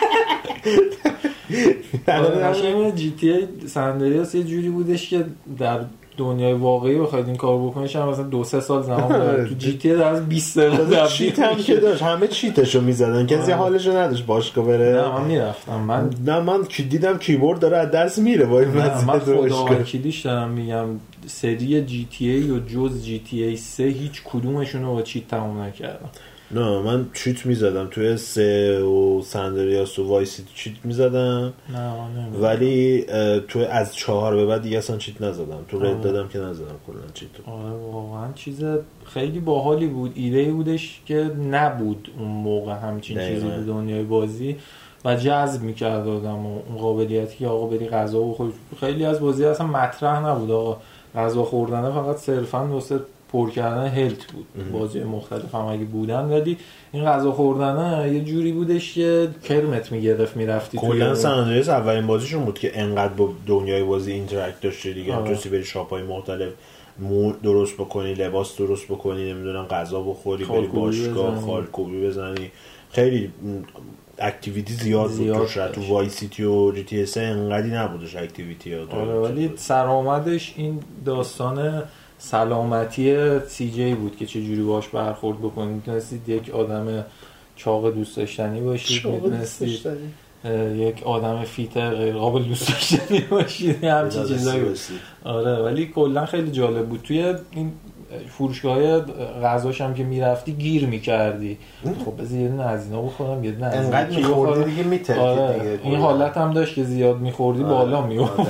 قشنگ جی تی ای سان آندریاس یه جوری بودش که در دنیای واقعی بخواید این کارو بکنیش هم مثلا 2-3 سال زمان بود. تو جی تی ای در 20 دقیقه چیت هم که داشت، همه چیتشو میزدن، کسی حالشو نداشت باشگاه بره. نه من میرفتم. من دیدم کیبورد داره از دست میره با این وضعیت. من خدا وکیلیش دارم میگم سری جی تی ای و جز جی تی ای 3 هیچ کدومشون رو با چیت تموم نکردم. نه من چیت میزدم توی 3 و سان آندریاس و وای سیتی چیت میزدم. نه ولی توی از 4 به بعد دیگه اصلا چیت نزدم. تو رد دادم که نزدم کلا چیت. آره واقعا چیز خیلی باحالی بود. ایده بودش که نبود اون موقع همچین چیزی تو دنیای بازی و جذب میکرد آدم و اون قابلیتی که آقا بری غذا بخوری. خیلی از بازی اصلا مطرح نبود آقا غذا خوردن، فقط صرفا واسه پر کردن هلت بود. بازی مختلف هم اگه بودن، ولی این غذا خوردن یه جوری بودش که کرمت میگرفت میرفتی. کلا سان آندریاس اولین بازیشون بود که انقدر با دنیای بازی اینتراکت داشته دیگه. توسی بری شاپ‌های مختلف درست بکنی، لباس درست بکنی، نمیدونم غذا بخوری، بری باشگاه خالکوبی بزنی. خیلی اکتیویتی زیاد بود. تو وای سیتی و جی تی اس انقدی نبودش اکتیویتی ها. آره ولی سرآمدش این داستان سلامتی سی جی بود که چه جوری باش برخورد بکنید. میتونستید یک آدم چاق دوست داشتنی باشید، میتونستید یک آدم فیت غیر قابل دوست داشتنی باشید، همچین چیزایی بود. آره ولی کلا خیلی جالب بود. توی این فروشگاه‌های غذاش هم که میرفتی گیر میکردی. خب بذار یه دونه از اینا بخورم، یه دونه از اینا انقدر میخوردی دیگه میترکید دیگه. این حالت هم داشت که زیاد میخوردی بالا میومد.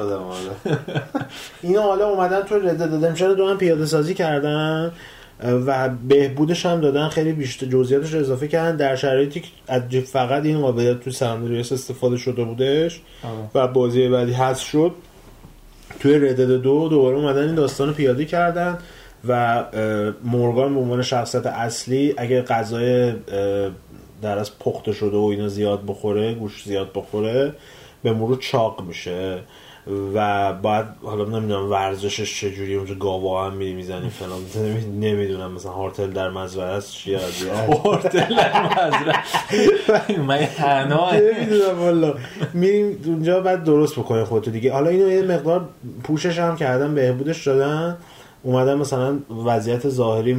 اینا حالا اومدن تو رد ددمشن دو هم پیاده سازی کردن و بهبودش هم دادن، خیلی بیشتر جزئیاتش اضافه کردن در شرایطی که فقط این قابلیت تو سان آندریاس استفاده شده بودش و بازی بعدی حذف شد. توی ردد 2 دوباره اومدن این داستانو پیاده کردن و مورگان به عنوان شخصیت اصلی اگه غذای در از پخته شده و اینا زیاد بخوره، گوشت زیاد بخوره، به مرور چاق میشه و بعد حالا نمیدونم ورزشش چجوری، اونجا گاوا هم میزنی فلان، نمیدونم مثلا هارتل در مزرعه است چیه قضیه. هارتل در مزرعه من حنا نمیدونم والا. میریم اونجا بعد درست بکنه خودتو دیگه. حالا اینو یه مقدار پوشش هم کردن، بهبودش دادن، اومدن مثلا وضعیت ظاهری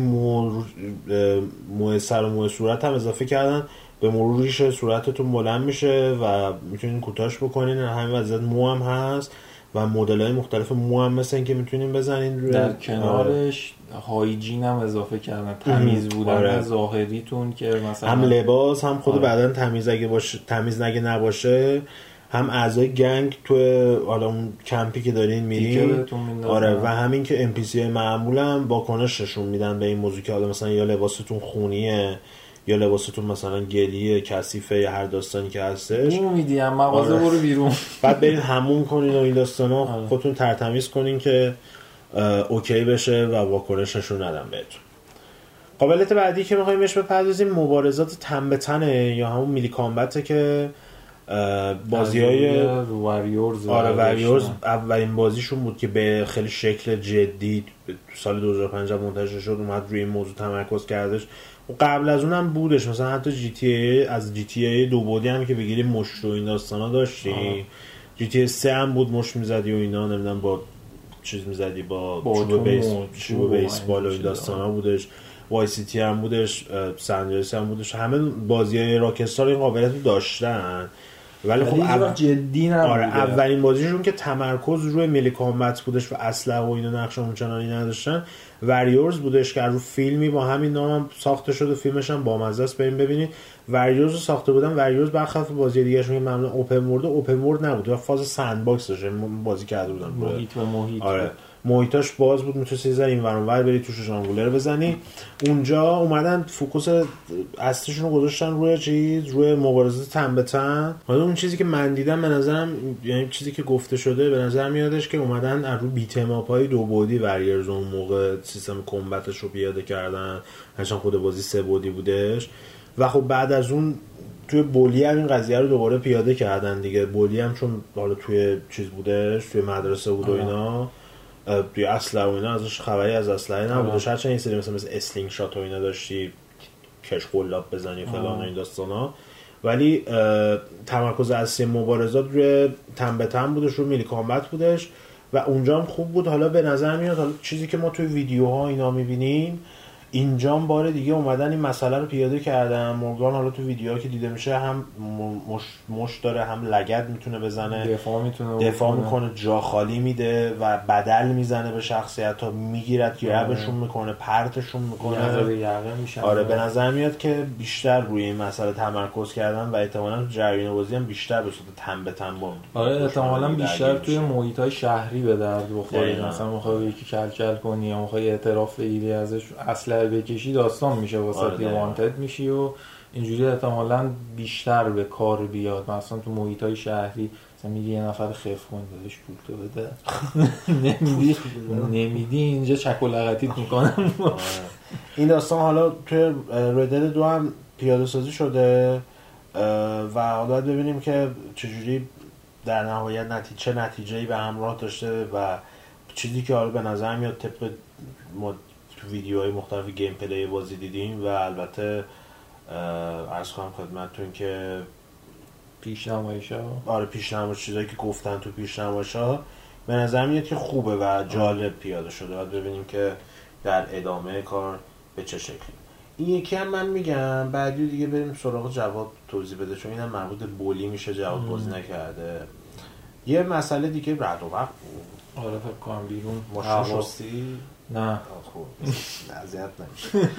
موی سر و موی صورت هم اضافه کردن، به مرور ریش صورتتون بلند میشه و میتونین کوتاهش بکنین. همین وضعیت مو هم هست و مدل‌های مختلف مو هم مثلا که میتونین بزنین روی. در کنارش هایجین هم اضافه کردن، تمیز بودن ظاهریتون که مثلا هم لباس هم خود بدن تمیز اگه باشه، تمیز نگه نباشه، هم اعضای گنگ تو حالا اون کمپی که دارین میرین. آره و همین که ام پی سی معمولا واکنش نشون میدن به این موضوع که حالا مثلا یا لباستون خونیه یا لباستون مثلا گلیه، کثیفه، یا هر داستانی که هستش میدیم مغازه برو بیرون، بعد برید همون کنین و این داستانا خودتون ترتمیز کنین که اوکی بشه و واکنش نشون ندن بهتون. قابلیت بعدی که میخوایم بهش بپردازیم مبارزات تن به تنه یا همون میلی کامبته که بازی‌های واریورز اولین بازیشون بود که به خیلی شکل جدی تو سال 2005 منتشر شد، اومد روی این موضوع تمرکز کردش. و قبل از اونم بودش، مثلا حتی جی تی ای از جی تی ای دو بعدی هم که بگیری مشت و این داستانا داشتی GTA 3 هم بود مش میزدی و اینا، نمیدونم با چیز میزدی با چوب بیسبال و این داستانا بودش. وای سی تی هم بودش، ساندرس هم بودش. همه بازی‌های راکستار این قابلیت رو داشتن، ولی خب جدی نبوده. آره اولین بازیشون که تمرکز روی میلی کامبت بودش و اسلحه و اینا نقش اونچنانی نداشتن وریورز بودش که رو فیلمی با همین نام هم ساخته شده، فیلمش هم بامزه است، بریم ببینید. وریورز رو ساخته بودن. وریورز برخلاف بازی دیگه‌شون که معمولا اوپن ورلد نبود و فاز سند باکس داشت، بازی کرده بودن محیط آره محیطاش باز بود، میتونستی زنی این ور اون ور بری توش ژانگولر بزنی. اونجا اومدن فوکوس اصلیشون رو گذاشتن روی مبارزه تن به تن. حالا اون چیزی که من دیدم به نظرم، یعنی چیزی که گفته شده به نظر میادش که اومدن از رو بیت ام اپ‌های دو بعدی وریورز اون موقع سیستم کامبتش رو پیاده کردن، هرچند خود بازی سه بعدی بودش. و خب بعد از اون توی بولی هم این قضیه رو دوباره پیاده کردن دیگه. بولی هم چون حالا توی چیز بودش، توی مدرسه بود و اینا، توی اسلحه و اینا ازش خبری از اسلحه نبودش، هرچند این سری مثل اسلینگ شات و اینا داشتی، کش قلاب بزنی فلان و این داستانا، ولی تمرکز اصلی مبارزات روی تن به تن بودش، روی میلی کامبت بودش و اونجا هم خوب بود. حالا به نظر میاد حالا چیزی که ما توی ویدیوها اینا میبینیم اینجا بار دیگه اومدن این مسئله رو پیاده کردن. مورگان حالا تو ویدیوها که دیده میشه هم مش داره، هم لگد میتونه بزنه، دفاع میکنه، جا خالی میده و بدل میزنه به شخصیت ها، میگیرد، گربشون میکنه، پرتشون میکنه. آره به نظر میاد که بیشتر روی این مسئله تمرکز کردن و احتمالاً تو جریان بازی هم بیشتر به صورت تن به تن بود. آره احتمالاً بیشتر توی محیط‌های شهری به درد بخوره. مثلا میخوای یکی کلکل کنی یا میخوای اعتراف بگیری ازش، اصلا بکشی داستان میشه واسه وانتد میشی و اینجوری احتمالاً بیشتر به کار بیاد. مثلا تو محیطای شهری مثلا میگی یه نفر خف کن دادش پول تو بده نمیدی اینجا چک و لغتیت میکنم. این داستان حالا توی ردد 2 هم پیاده سازی شده و حالا باید ببینیم که چجوری در نهایت چه نتیجه‌ای به همراه داشته و چیزی که حالا به نظر میاد طبق ما تو ویدیوهای مختلف گیم پلی بازی دیدیم و البته عرض کنم خدمتتون که پیشنمایش‌ها چیزایی که گفتن تو پیشنمایش‌ها به نظر میاد که خوبه و جالب پیاده شده. باید ببینیم که در ادامه کار به چه شکلی. این یکی هم من میگم بعدی دیگه بریم سراغ جواد توضیح بده، چون اینم مربوط به بولی میشه، جواد بازی نکرده. یه مسئله دیگه رد و وقت بود. آره فکر کنم بیرون ماشوستی نه خوب اذیت نمیشه.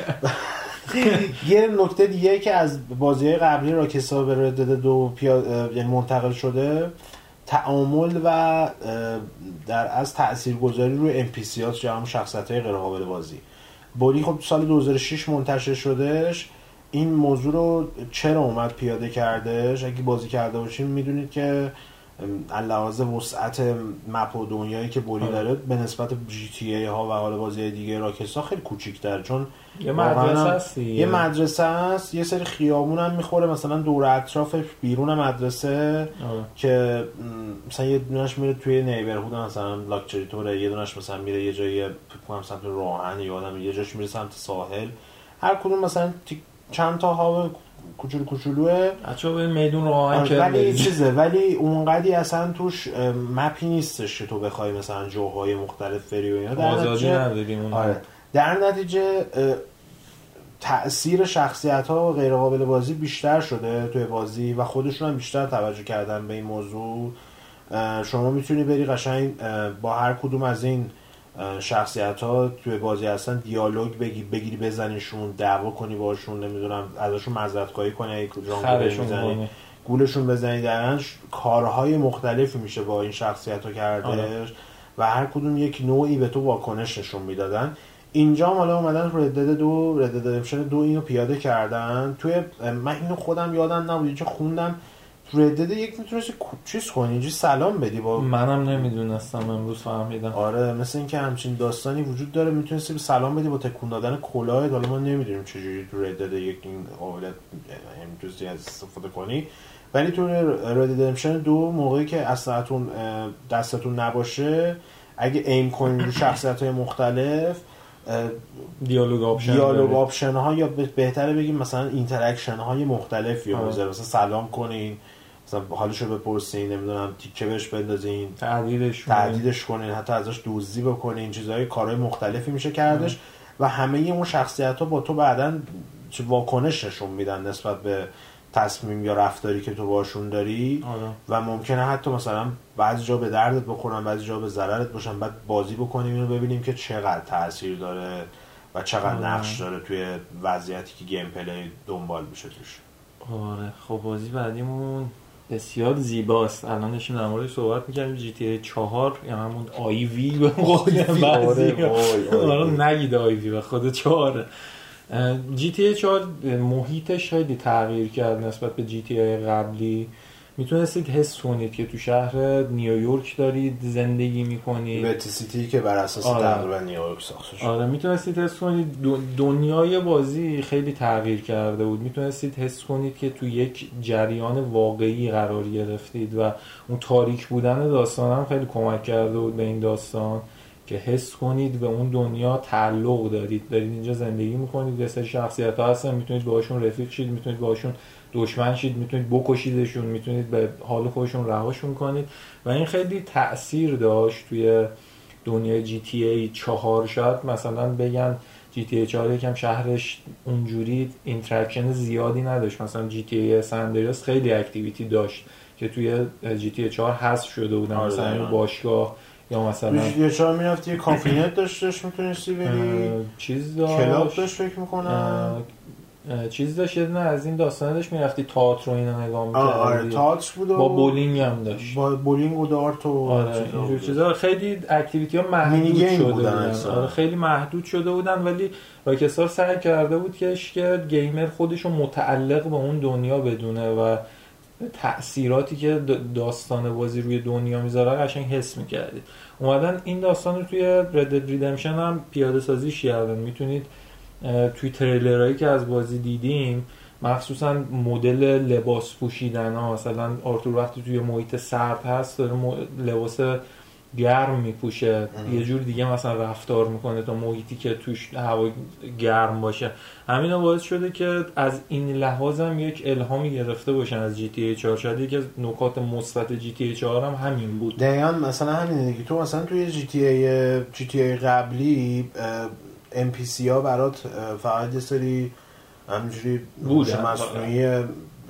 یه نکته دیگه که از بازی‌های قبلی راکستا به ردد 2 یعنی منتقل شده، تعامل و در از تاثیرگذاری روی NPC‌ها یا هم شخصیت‌های غیر قابل بازی. بولی خب سال 2006 منتشر شدهش. این موضوع رو چرا اومد پیاده کردهش؟ اگه بازی کرده باشین میدونید که علاوه وسعت مپ و دنیایی که بولی داره به نسبت جی تی ای ها و حالا بازی دیگه راکستا خیلی کوچیک‌تر، چون یه مدرسه است، یه سری خیابون هم میخوره مثلا دور اطراف بیرون مدرسه که مثلا یه دونش میره توی نیبرهود مثلا لاکچری توره، یه دونش مثلا میره یه جایی فکر سمت راهن، یادم یه جاش میره سمت ساحل. هر کدوم مثلا چند تا ها کوچولوه بچه‌ها به میدون راهن که ولی چیزه، ولی اونقدی اصلا توش مپی نیستش که تو بخوای مثلا جاهای مختلف بری و اینا. آزادی نداریم. در نتیجه تأثیر شخصیت‌ها غیر قابل بازی بیشتر شده توی بازی و خودشون هم بیشتر توجه کردن به این موضوع. شما میتونی بری قشنگ با هر کدوم از این شخصیت‌ها توی بازی هستن دیالوگ بگیری بزنیشون، دعوا کنی باشون، نمیدونم ازشون معذرت‌خواهی کنی اگه جانگولشون بزنی، گولشون بزنی. درن کارهای مختلفی میشه با این شخصیت‌ها کردش و هر کدوم یک نوعی به تو واکنش نشون میدادن. اینجا حالا اومدن ردد ریدمپشن 2 اینو پیاده کردن. توی من اینو خودم یادم نبود چه خوندم ردد یک میتونستی چیز کنی اینجوری سلام بدی با منم نمیدونستم امروز فهمیدم. آره مثل این که همچین داستانی وجود داره، میتونستی به سلام بدی با تکون دادن کلاهت. حالا ما نمیدونیم چجوری تو ردد یک این قابلیت میتونستی استفاده کنی، ولی تو ردد ریدمپشن 2 موقعی که اسلحه‌تون دستتون نباشه اگه ایم کنید رو شخصیت‌های مختلف دیالوگ آپشن ها یا بهتره بگیم مثلا اینتراکشن های مختلفی رو میذاره. مثلا سلام کنین، مثلا حالشو بپرسین، نمیدونم تیکه بهش بندازین، تهدیدش کنین، حتی ازش دزدی بکنین، چیزهای کارهای مختلفی میشه کردش و همه اون شخصیت‌ها با تو بعداً چه واکنش نشون میدن نسبت به تصمیم یا رفتاری که تو باشون داری. و ممکنه حتی مثلا بعضی جا به دردت بخورن، بعضی جا به ضررت باشن. بعد بازی بکنیم اینو ببینیم که چقدر تاثیر داره و چقدر نقش داره توی وضعیتی که گیم پلی دنبال میشه توش. آره خب بازی بعدیمون بسیار زیباست. الان داشتیم در موردش صحبت می‌کردیم. جی تی ای 4 یا همون آی وی به قول بعضی نگید آی وی و خود 4. جی تی ای 4 محیطش خیلی تغییر کرد نسبت به جی تی ای قبلی. میتونستید حس کنید که تو شهر نیویورک دارید زندگی میکنید، بتی سیتی که بر اساس تقریبا نیویورک ساخته شده. آره میتونستید حس کنید دنیای بازی خیلی تغییر کرده بود. میتونستید حس کنید که تو یک جریان واقعی قرار گرفتید و اون تاریک بودن داستان هم خیلی کمک کرده بود به این داستان که حس کنید به اون دنیا تعلق دارید اینجا زندگی میکنید. یه سری شخصیت‌ها هستن میتونید باهاشون رفیق شید، میتونید باهاشون دشمن شید، میتونید بکشیدشون، میتونید به حال خودشون رهاشون کنید و این خیلی تأثیر داشت توی دنیای جی تی ای 4. شاید مثلا بگن جی تی ای 4 یکم شهرش اونجوری اینتراکشن زیادی نداشت. مثلا جی تی ای سان اندریاس خیلی اکتیویتی داشت که توی جی تی ای 4 حذف شده بودن. مثلا باشگاه یا مثلا یه چهار میرفتی یه کافینت داشتش میتونستی بری، چیز داشت، کلاب داشت فکر میکنم، چیز داشت، یه دونه از این داستانه داشت میرفتی تئاتر و اینا نگاه می‌کردی. آره تئاتر بود با بولینگ هم داشت، با بولینگ و دارت و اینجور چیزا. خیلی اکتیویتی‌ها محدود شده بودن. آره خیلی محدود شده بودن ولی راکستار سعی کرده بود که گیمر خودشو متعلق به اون دنیا بدونه و تأثیراتی که داستان بازی روی دنیا میذاره قشنگ حس می‌کردید. اومدن این داستان رو توی رد دد ریدمشن هم پیاده سازیش کردن. میتونید توی تریلرهایی که از بازی دیدیم مخصوصا مدل لباس پوشیدن ها، مثلا آرتور وقتی توی محیط سرد هست داره لباس گرم میپوشه، یه جور دیگه مثلا رفتار میکنه تا محیطی که توش هوا گرم باشه. همینا باعث شده که از این لحاظ هم یک الهامی گرفته باشن از جی تی ای 4. شاید یکی از نکات مثبت جی تی ای 4 هم همین بود. دقیقاً مثلا همینه که تو مثلا توی جی تی ای قبلی ام پی سی ها برات فقط یه سری همینجوری هوش مصنوعی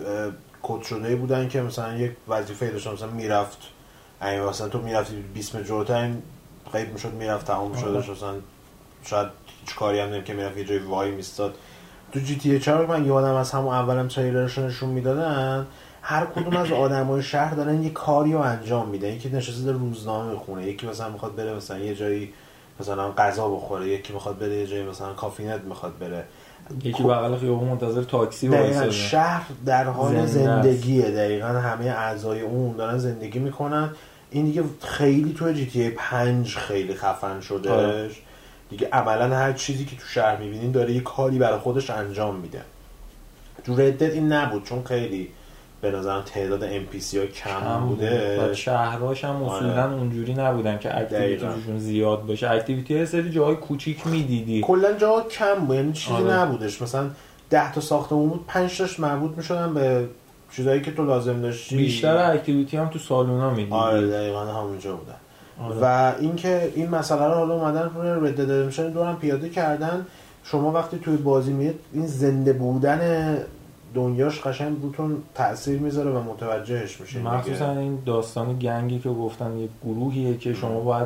کد شده بودن که مثلا یک وظیفه داشتن، مثلا میرفت این مثلا تو میرفتی 20 متر جلوتر غیب میشد میرفت تمام شده، مثلا شاید هیچ کاری هم نمی‌کرد، میرفت یه جای وای میستاد. تو جی تی ای 4 من یادم از همون اولم تریلرشون نشون میدادن هر کدوم از آدمای شهر دارن یه کاری رو انجام میدن. یکی نشسته روزنامه میخونه، یکی مثلا میخواد بره مثلا یه جایی مثلا غذا بخوره، یکی میخواد بره یه جایی مثلا کافینت میخواد بره، یکی بغل خیابون منتظر تاکسی وایساده. شهر در حال زندگیه. دقیقاً همه اعضای اون دارن زندگی میکنن. این دیگه خیلی تو جی تی ای 5 خیلی خفن شدهش دیگه. عملاً هر چیزی که تو شهر میبینین داره یه کاری برای خودش انجام میده. تو رد دد این نبود چون خیلی به نظرم تعداد ام پی سی ها کم بوده و شهرهاش هم اصولا اونجوری نبودن که اکتیویتیشون زیاد باشه. اکتیویتی سری جاهای کوچیک میدیدی، کلا جاها کم بود، یعنی چیزی نبودش. مثلا 10 تا ساختمون بود 5 تاش مربوط میشدن به چیزایی که تو لازم داشتی. بیشتر اکتیویتی هم تو سالونا میدیدی. آره دقیقاً همونجا بودن. و اینکه این مسئله رو حالا اومدن روی رد دد ریدمشن دورم پیاده کردن. شما وقتی توی بازی میاد این زنده بودن دنیاش قشنگ روتون تأثیر میذاره و متوجهش میشه. مخصوصا این داستان گنگی که گفتن یک گروهیه که شما باید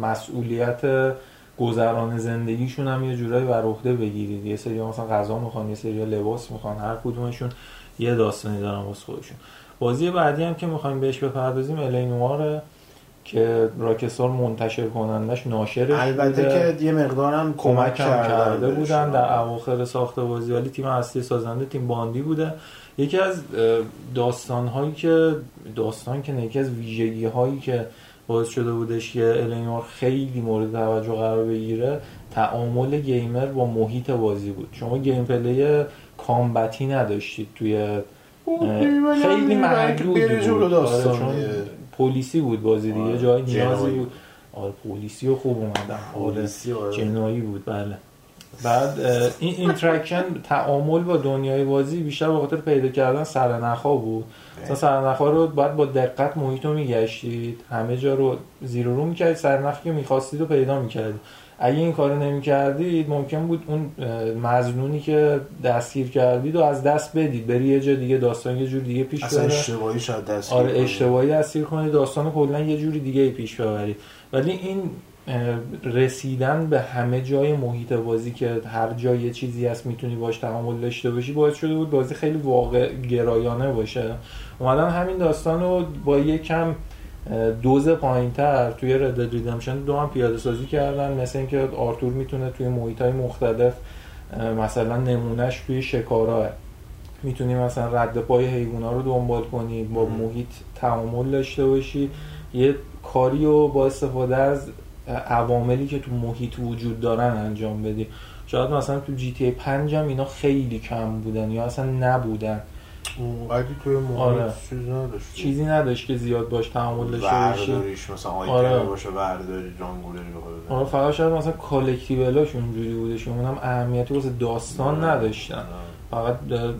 مسئولیت گذران زندگیشون هم یه جورایی بر عهده بگیرید. یه سری مثلا غذا میخوان، یه سری لباس میخوان، هر کدومشون یه داستانی دارن واسه خودشون. بازی بعدی هم که میخوایم بهش بپردازیم الینواره که راکستار منتشر کنندش ناشرش البته بوده. که یه مقدارم کمک کرده بودن در اواخر ساخت بازی، ولی تیم اصلی سازنده تیم باندی بوده. یکی از داستان‌هایی که یکی از ویژگی‌هایی که باعث شده بودش که الینور خیلی مورد توجه قرار بگیره تعامل گیمر با محیط بازی بود. شما گیم پلی کامبتی نداشتید توی خیلی محدود بود چون پلیسی بود بازی دیگه. جای نیازی بود. آره پلیسی رو خوب اومدن. پلیسی جنایی بود. بله بعد این اینتراکشن تعامل با دنیای بازی بیشتر به خاطر پیدا کردن سرنخ‌ها بود. مثلا سرنخ‌ها رو باید با دقت محیط رو میگشتید، همه جا رو زیر و رو میکردید، سرنخی که میخواستید رو پیدا میکردید. اگه این کارو نمیکردید ممکن بود اون مظنونی که دستگیر کردید رو از دست بدید، بری یه جا دیگه داستان یه جور دیگه پیش بره. اصلا اشتباهی شاید دستگیر آره اشتباهی دستگیر کنید، داستان کلا یه جوری دیگه پیش ببرید. ولی این رسیدن به همه جای محیط بازی که هر جای یه چیزی هست میتونی باش تعامل داشته باشی باعث شده بود بازی خیلی واقع گرایانه باشه. اومدن همین داستان رو با یکم دوز پایین‌تر توی رد دد ریدمپشن 2 هم پیاده سازی کردن، مثل اینکه آرتور میتونه توی محیط‌های مختلف مثلا نمونهش توی شکارها میتونی مثلا رد پای حیونا رو دنبال کنی، با محیط تعامل داشته باشی، یه کاری رو با استفاده از عواملی که تو محیط وجود دارن انجام بدی. شاید مثلا تو جی تی ای 5 هم اینا خیلی کم بودن یا اصلا نبودن. اونقدی توی محیط چیزی نداشت که زیاد باش تعامل داشته باشی. ورداریش مثلا آیتم باشه، ورداری جانگولری بخواد. آره فقط شاید مثلا کالکتیبلاش اونجوری بودش، اونم اهمیتی واسه داستان نداشتن. فقط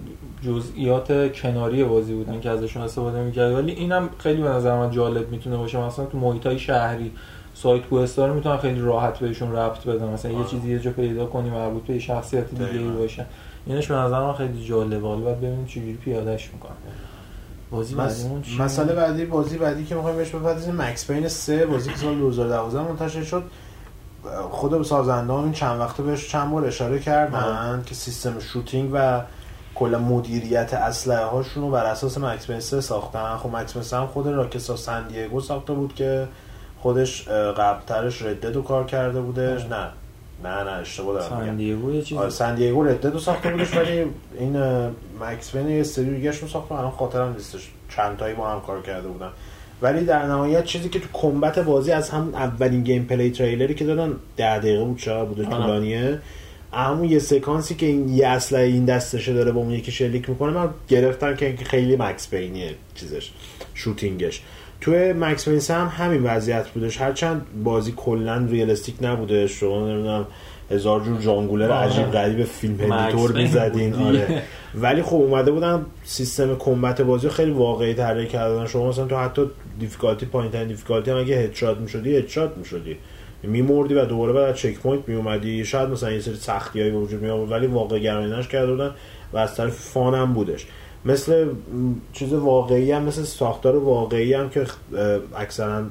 جزئیات کناری بازی بودن که ازشون استفاده می‌کردی. ولی اینم خیلی به نظر من جالب میتونه باشه، مثلا تو محیطای شهری سایت کوئستا رو میتونن خیلی راحت بهشون ربط بدن، مثلا یه چیزی یه جا پیدا کنی مربوط به شخصیت دیگه‌ای باشه. اینش به نظر من خیلی جالبه. حالا باید ببینیم چجوری پیادهش میکنن. بازی بعدیمون چیه؟ مسئله بازی بعدی که می‌خوایم بهش بپردازیم مکس پین 3 بازی که سال 2012 منتشر شد. خود سازنده‌ها این چند وقته بهش چند بار اشاره کردن که سیستم شوتینگ و کلا مدیریت اسلحه هاشون رو بر اساس مکس پین 3 ساختن. خب مکس پین 3 هم خود راکستا سن دیگو ساخته بود که خودش قبل‌ترش ردد رو کار کرده بودش. نه اشتباه دارم سن دیگو یه چیزی سن دیگو ردد رو ساخته بودش، ولی این مکس پین یه سری دیگه‌ش رو ساخته، الان خاطرم نیستش چند تایی با هم کار کرده بودن. ولی در نهایت چیزی که تو کمبت بازی از همون اولین گیم پلی تریلری که دادن 10 دقیقه بود چقدر بوده طولانیه، همون یه سکانسی که این یه اسلحه این دستشه داره با اون یکی شلیک میکنه من گرفتم که خیلی مکس پینیه چیزش شوتینگش. توی مکس پین هم همین وضعیت بودش، هرچند بازی کلا ریالستیک نبوده، شما نمیدونم هزار جور جانگولر عجیب غریب فیلم ادیتور می‌زدین. آره ولی خب اومده بودن سیستم کمبت بازی رو خیلی واقعی طراحی کردن. شما مثلا تو حتی دیفیکالتی پایین‌ترین دیفیکالتی هم اگه هدشات می‌شدی میمردی و دوباره بعد چک پوینت میومدی، شاید مثلا یه سری سختیایی به وجود می آورد، ولی واقع گرایانش کرده بودن و از طرف فان هم بودش، مثل چیز واقعی هم، مثل ساختار واقعی هم که اکثرا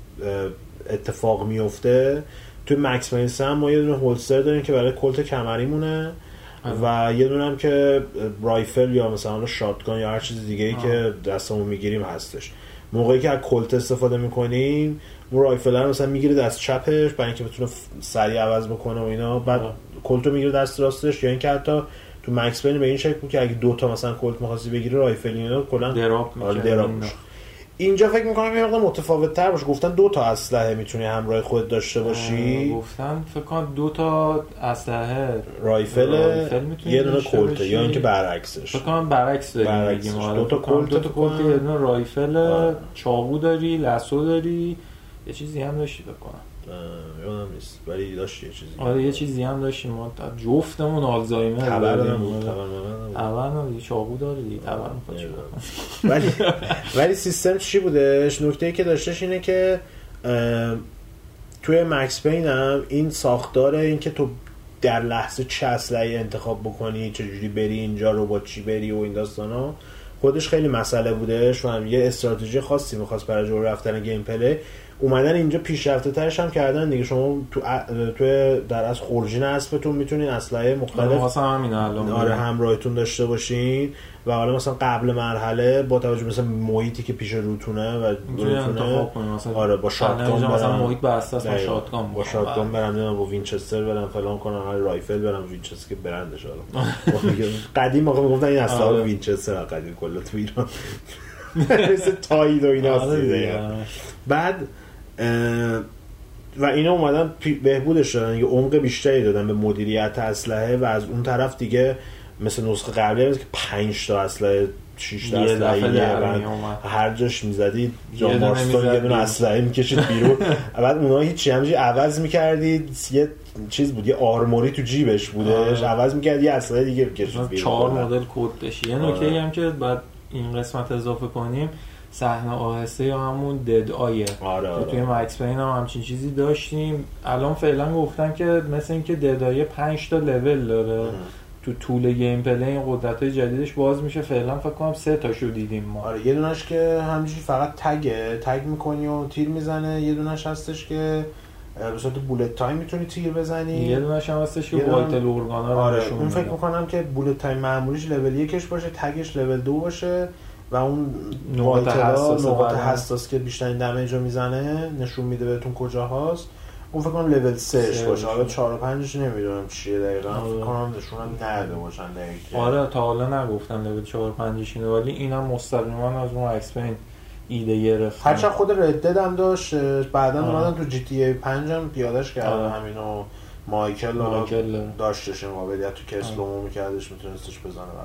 اتفاق میفته. توی مکس پین هم ما یه دونه هولستر داریم که برای کلت کمری مونه و یه دونه هم که رایفل یا مثلا شاتگان یا هر چیز دیگه‌ای که دستمون میگیریم هستش. موقعی که از کلت استفاده میکنیم اون رایفل رو مثلا میگیره دست چپش برای اینکه بتونه سریع عوض بکنه و اینا، بعد کلت رو میگیره دست راستش، یا اینکه حتی تو مکس پین به این شکل بود که اگه دو تا مثلا کلت می‌خواستی بگیری رایفل اینا کلا دراپ میشه. اینجا فکر می‌کنم یه مقدار متفاوت‌تر باشه، گفتن 2 تا اسلحه میتونی همراه خودت داشته باشی. گفتن فکر کنم 2 تا اسلحه رایفل یه دونه کلت، یا اینکه برعکسش. فکر کنم برعکس داریم میگیم. 2 تا کلت، یه دونه رایفل، چاقو داری، لثو داری، یه چیزی هم داشتی فکر کنم. یادم نیست ولی داشت یه چیزی. آره یه چیزی هم داشتیم، ما جفتمون آلزایمر تبر چاقو داره دیگه تبر ولی سیستم چی بودش؟ نکته‌ای که داشتش اینه که توی مکس پین هم این ساختاره، این که تو در لحظه چه اسلحه‌ای انتخاب بکنی، چجوری بری اینجا رو با چی بری و این داستانا خودش خیلی مسئله بودش و هم یه استراتژی خاصی می‌خواست برای جلو رفتن گیم پلی. اومدن اینجا پیشرفته ترش هم کردن دیگه. شما تو در از خورجین اسبتون میتونین اسلحه مختلف همراهتون داشته باشین و حالا مثلا قبل مرحله با توجه مثلا محیطی که پیش روتونه و روتونه با شاتگان مثلا محیط بسته است، با شاتگان برم، با وینچستر برم فلان کنن، رایفل برم، وینچستر که برندش حالا قدیم موقع میگفتن این اسلحه وینچستر قدیم کلا تو ایران مثل تاید و اینا دیگه. بعد و اینا اومدن بهبودش دادن، یه عمق بیشتری دادن به مدیریت اسلحه و از اون طرف دیگه مثل نسخه قبلی که 5 تا اسلحه 6 اسلحه هر جاش میزدی جان مارستون یه دونه اسلحه میکشید بیرون. بعد اونها هیچ همینجوری عوض میکردید، یه چیز بود، یه آرموری تو جیبش بودش، عوض میکرد یه اسلحه دیگه بکشید بیرون. 4 مدل کد داشت. یه نکته هم که بعد این قسمت اضافه کنیم، صحنه آهسته یا همون دد آیه توی مکس پین هم همچین چیزی داشتیم. الان فعلا گفتن که مثل این که دد آیه 5 تا لول داره تو طول گیم پلی، این قدرت‌های جدیدش باز میشه. فعلا فکر کنم 3 تاشو دیدیم ما. آره یه دونش که همینجوری فقط تگ میکنی و تیر میزنه، یه دونش هستش که به صورت بولت تایم میتونی تیر بزنی، یه دونش هم هستش که وایتل اورگانا رو آره اون فکر میکنم که بولت تایم معمولیش لول 1 باشه، تگش لول 2 باشه و اون نقاط حساس که بیشترین دمیج رو میزنه نشون میده بهتون کجاهاست، اون فکر کنم لول 3 باشه. حالا 4 و 5 نمیدونم چیه دقیقاً، فکر کنم نشونم نده باشن دقیقاً. آره تا حالا نگفتن لول 4 و 5 اینه، ولی اینم مستقیما از اون مکس پین ایده گرفتن. هرچند خود ردد هم داشت، بعداً اومدن تو جی تی ای 5 هم پیادهش کردن همینو. مایکل داشتش این قابلیت تو کسلومو میکردش، میتونستش بزنه بعد.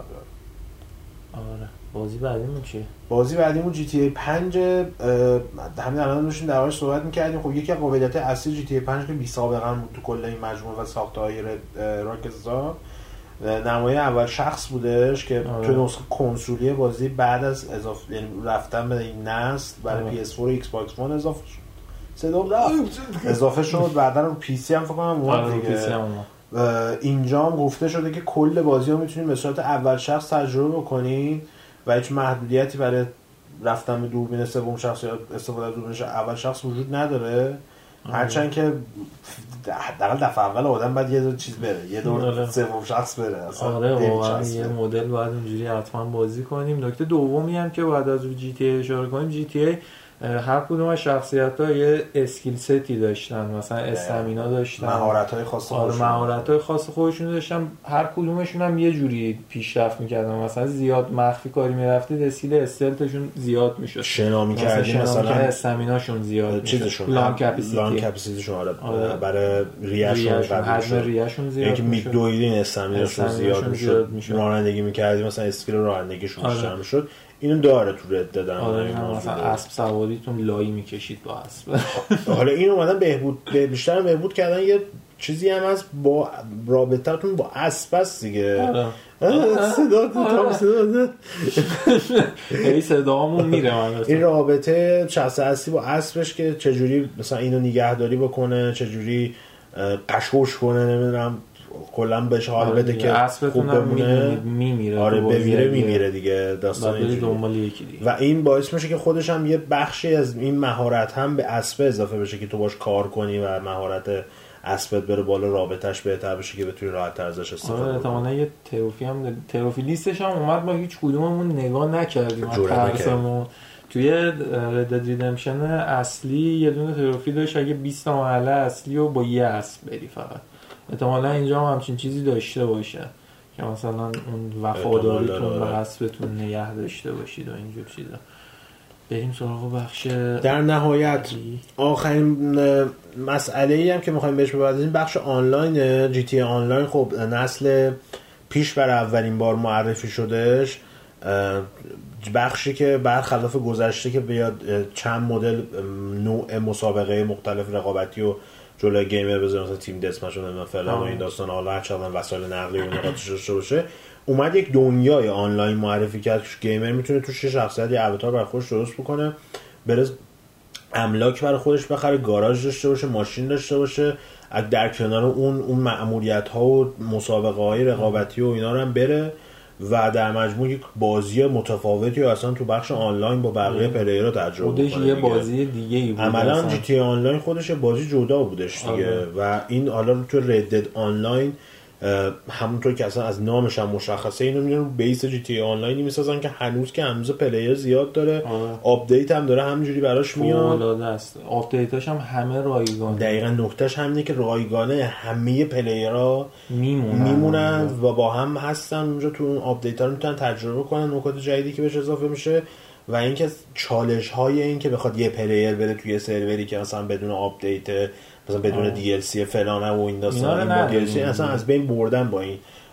آره بازی بعدیمون چیه؟ بازی بعدیمون جی تی ای 5. همین الان داشتیم دربارش صحبت می‌کردیم. خب یکی از قابلیت اصلی جی تی ای 5 که بی سابقه بود تو کل این مجموعه و ساخته‌های راکستار، نمای اول شخص بودش که تو نسخه کنسولی بازی بعد از اضافه، یعنی رفتن به این نسل برای PS4 و ایکس باکس 1 اضافه شد. اضافه شد بعداً رو پی سی هم فکر کنم اومد دیگه. اینجا هم گفته شده که کل بازی ها میتونید به صورت اول شخص تجربه بکنید و هیچ محدودیتی برای رفتن به دوربین سوم شخص یا استفاده از دوربین اول شخص وجود نداره. هرچند که حداقل دفعه اول آدم باید یه دور چیز بره، یه دور سوم شخص بره. آره واقعا یه مدل باید اونجوری حتما بازی کنیم. نکته دومی هم که باید از جی تی ای اشاره کنیم، جی تی ای هر کدوم از شخصیت‌ها یه اسکیل ستی داشتن، مثلا استامینا داشتن، مهارت‌های خاص خودشون، مهارت‌های خاص خودشون داشتن. هر کدومشون هم یه جوری پیشرفت می‌کردن. مثلا زیاد مخفی کاری می‌رفتید اسکیل استلتشون زیاد می‌شد، شنا می‌کردید، مثلا استامیناشون زیاد چیزشون لانگ کپاسیتیشون آره برای ریه‌شون حجم ریه‌شون زیاد می‌شد. یعنی می‌دویدین استامیناشون زیاد می‌شد، رانندگی می‌کردید مثلا اسکیل رانندگیشون بیشتر می‌شد. اینو داره تو رد دادن. مثلا اسب سواریتون لایی میکشید با اسب. حالا این اومدن بیشتر بهبود کردن. یه چیزی هم از با رابطتون با اسب است دیگه. صدامون میره. این رابطه شخص اصلی با اسبش که چجوری مثلا اینو نگهداری بکنه، چجوری قشوش کنه، نمیدونم کلا بهش حال بده که خوب بمونه. میمیره. آره میمیره دیگه، داستان اینجوری. و این باعث میشه که خودش هم یه بخشی از این مهارت هم به اسب اضافه بشه که تو باش کار کنی و مهارت اسبت بره بالا، رابطش بهتر بشه که بتونی راحت تر ازش استفاده کنی. آره احتمالاً یه تروفی لیستش هم اومد، ما هیچ کدوممون نگاه نکردیم. ترسمون توی رد دد ریدمپشن اصلی یه دونه تروفی داشت اگه 20 تا محله اصلی رو با یه اسب بری فقط. احتمالاً اینجا هم همچین چیزی داشته باشه که مثلا اون وفاداریتون به اسبتون نگه داشته باشید و اینجور چیزا. بریم سراغ بخش در نهایت آخرین مسئله‌ای هم که می‌خوایم بهش بپردازیم بخش آنلاین جی تی آنلاین. خب نسل پیش برای اولین بار معرفی شدش، بخشی که برخلاف گذشته که بیاد چند مدل نوع مسابقه مختلف رقابتی و جلوی گیمر بذاره، مثلا تیم دسمش و فلان و این داستان، حالا هر چقدر وسایل نقلیه و نقاطش داشته باشه، اومد یک دنیای آنلاین معرفی کرد که گیمر میتونه توش شخصیت یا اوتار برای خودش درست بکنه، بره املاک برای خودش بخره، گاراژ داشته باشه، ماشین داشته باشه، در کنار اون مأموریت‌ها و مسابقه‌های رقابتی و اینا رو هم بره و در مجموع یک بازی متفاوتی و اصلا تو بخش آنلاین با بقیه پلیرها تجربه کنه. خودش یه بازی دیگه‌ای بود. عملاً جی تی آنلاین خودش بازی جدا بودش دیگه. و این حالا تو رد دد آنلاین همونطور که اصلا از نامش هم مشخصه، اینو میگن بیس جی تی آنلاینی میسازن که هنوز که هنوز پلیر زیاد داره. آپدیت هم داره همینجوری براش میاد. العاده است. آپدیتاش هم همه رایگانه. دقیقاً نکتهش همینه که رایگانه، همه پلیرها میمونن و با هم هستن اونجا، تو اون آپدیت‌ها رو میتونن تجربه کنن، نکات جدیدی که بهش اضافه میشه. و اینکه چالش‌های این که بخواد یه پلیر بره توی سروری که مثلا بدون آپدیت، مثلا بدون دی ال سی فلان و این داستانا، این دی ال سی اصلا از بین بردن با این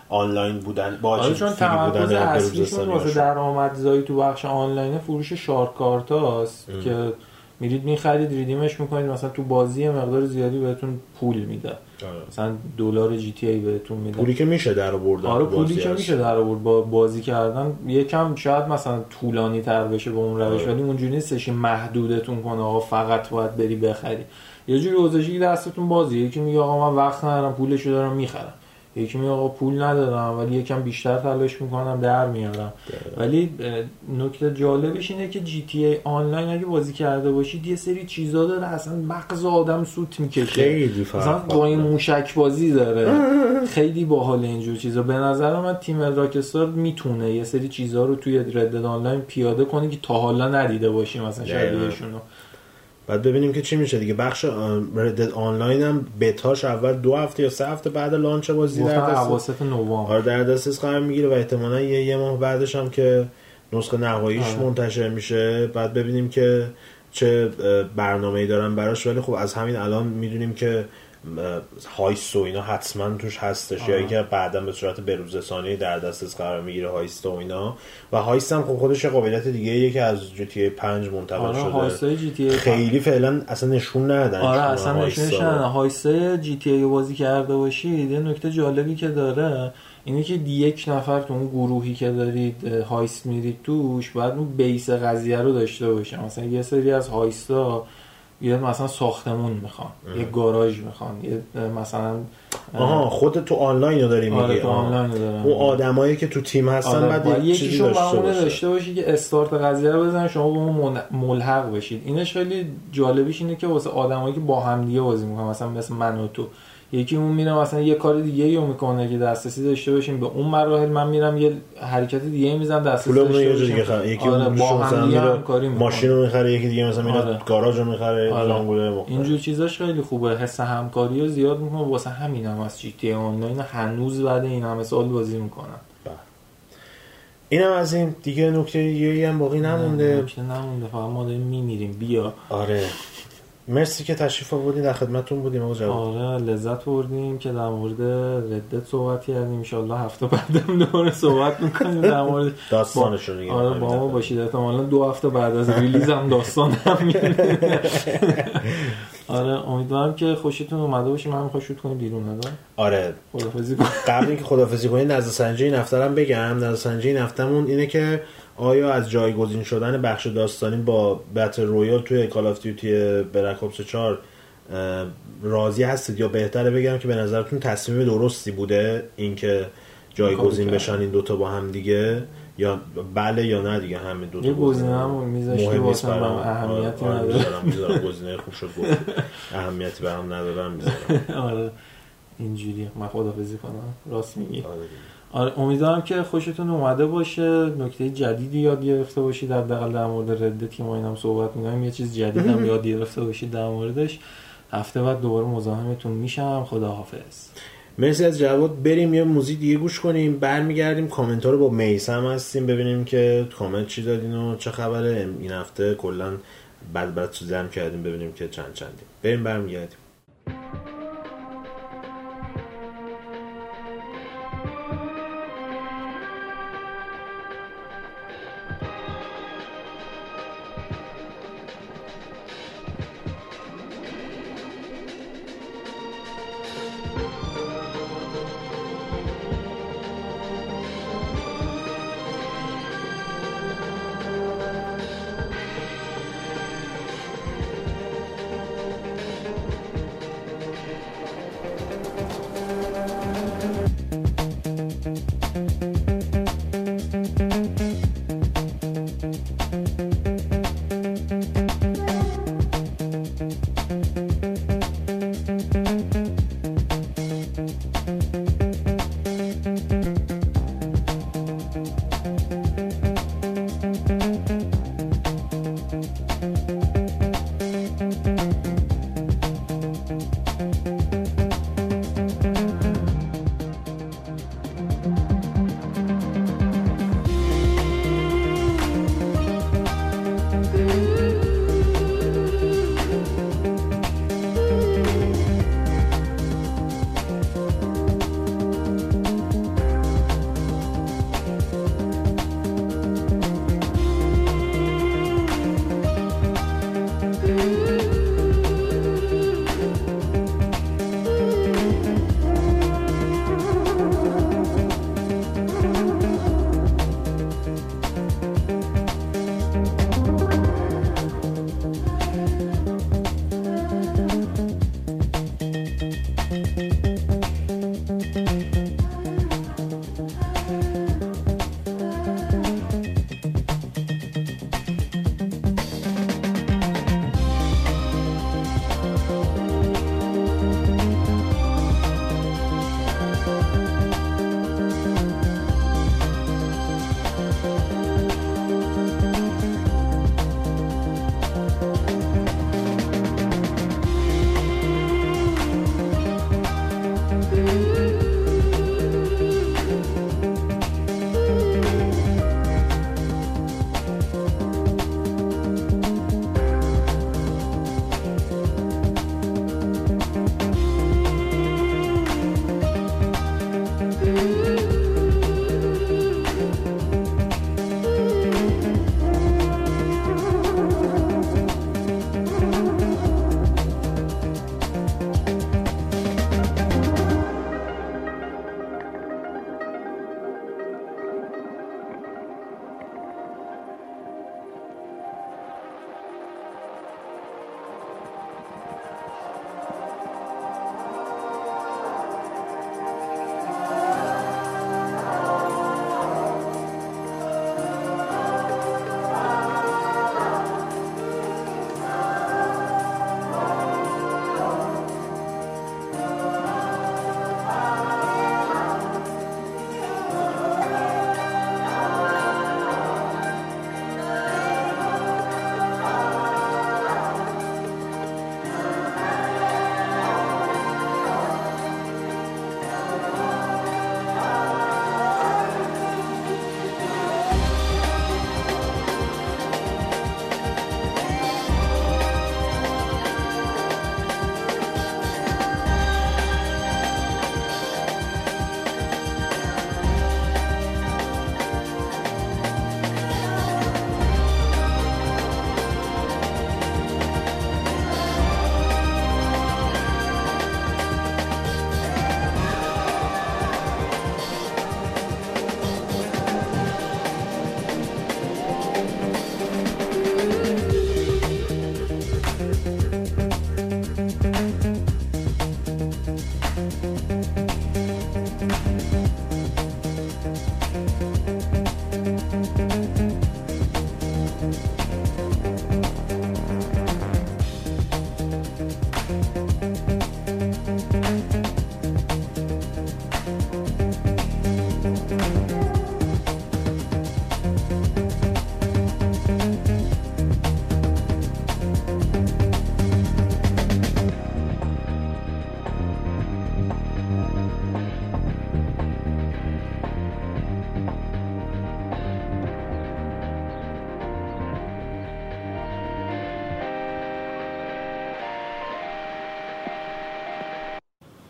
آنلاین بودن با چون فری تمرکز بودن اصلیشون واسه درآمدزایی تو بخش آنلاین فروش شارک کارتاست که میرید میخرید ریدیمش میکنید، مثلا تو بازی مقدار زیادی بهتون پول میده، مثلا دلار جی تی ای بهتون میده، پولی که میشه در آوردن. آره پولی که میشه در آورد با بازی کردن. یکم شاید مثلا طولانی تر بشه با اون روش، ولی اونجوری نیستش محدودتون کنه آقا فقط باید بری بخری. یه جوری اوضاعی که دستتون بازی، یکی میگه آقا من وقت ندارم پولشو دارم میخرم، یکی میگه آقا پول ندارم ولی یکم بیشتر تلاش میکنم در میارم. ولی نکته جالبش اینه که جی تی ای آنلاین اگه بازی کرده باشید یه سری چیزا داره اصلا مغز آدم سوت میکشه، خیلی مثلا با این موشک بازی داره خیلی باحال اینجور چیزا. به نظر من تیم راکستار میتونه یه سری چیزا رو توی ردد آنلاین پیاده کنه که تا حالا ندیده باشیم مثلا شبیهشونو. بعد ببینیم که چی میشه دیگه. بخش ردد آنلاین هم بتاش اول 2 هفته یا 3 هفته بعد لانچ بازی در دست اواسط نوامبر آره در دسترس قرار میگیره و احتمالاً یه ماه بعدش هم که نسخه نهاییش منتشر میشه. بعد ببینیم که چه برنامه‌ای دارن براش. ولی خب از همین الان میدونیم که هایست و اینا حتما توش هستش، یا اینکه بعداً به صورت بروزرسانی در دسترس قرار میگیره هایست و اینا. و هایست هم خب خودش قابلیت دیگه یکی از جی تی ای 5 منتقل شده. هایست جی تی ای خیلی فعلا اصلا نشون ندادن. آره اصلا نشون ندادن. هایست جی تی ای رو بازی کرده باشید یه نکته جالبی که داره اینه که یک نفر تو اون گروهی که دارید هایست میرید توش باید اون بیس قضیه رو داشته باشه. مثلا یه سری از هایستا یه مثلا ساختمون میخوان، یه گاراژ میخوان، یه مثلا خودت تو آنلاین رو داری میگی. آره تو آنلاین رو دارم. اون آدمایی که تو تیم هستن بعد یه چیزی داشته باشه که استارت قضیه رو بزنن شما با اون ملحق بشید. اینش خیلی جالبیش اینه که واسه آدمایی که با هم دیگه بازی میکنن، مثلا مثل من و تو، یکی اون میره مثلا یه کار دیگه رو میکنه که دسترسی داشته باشیم به اون مراحل، من میرم یه حرکت دیگه میزنم دسترسی داشته باشیم. یکی با هم دیگه ماشین رو میخره، یکی دیگه مثلا میره گاراژ رو میخره. اینجور چیزاش خیلی خوبه، حس همکاری رو زیاد میکنه. واسه همین هم از جی تی آنلاین هنوز بعد این همه سال بازی میکنن. اینم از این دیگه. نکته دیگه هم باقی نمونده. فقط ما داریم میمیریم. بیا. آره مرسی که تشریف آوردین، در خدمتتون بودیم آقا جواد. آره لذت بردیم که در مورد ردت صحبت کردیم. ان شاء الله هفته بعدم دوباره صحبت می‌کنیم در مورد داستانش رو. آره با ما باشید، احتمالاً 2 هفته بعد از ریلیز هم داستان هم میاد. آره امیدوارم که خوشتون اومده باشه. من می‌خوام شوت کنیم بیرون ندارم. آره خدافظی کنیم. قبل اینکه خدافظی کنیم نظرسنجی این هفته هم بگم. نظرسنجی این هفتهمون اینه که آیا از جایگزین شدن بخش داستانی با بتل رویال توی کال آف دیوتی بلک اپس 4 راضی هستید، یا بهتره بگم که به نظرتون تصمیم درستی بوده اینکه جایگزین بشن این دوتا با هم دیگه، یا بله یا نه دیگه همین دوتا. یه گزینه‌مو میذاشتی واسه من اهمیتی نداره. میذارم گزینه خوب شد گفت اهمیتی برام ندارم میذارم. آره اینجوریه. من خدافظی کنم. راست میگی. آره امیدوارم که خوشتون اومده باشه، نکته جدیدی یاد گرفته باشید حداقل در مورد ردت که ما اینم صحبت می‌کنیم، یه چیز جدید هم یاد گرفته باشید در موردش. هفته بعد دوباره مزاحمتون میشم. خداحافظ. مرسی از جواد. بریم یه موزیک دیگه گوش کنیم، برمیگردیم کامنت ها رو با میثم هستیم ببینیم که کامنت چی دادین و چه خبره. این هفته کلا بعد تو جمع کردیم ببینیم که چندیم. بریم برمیگردیم.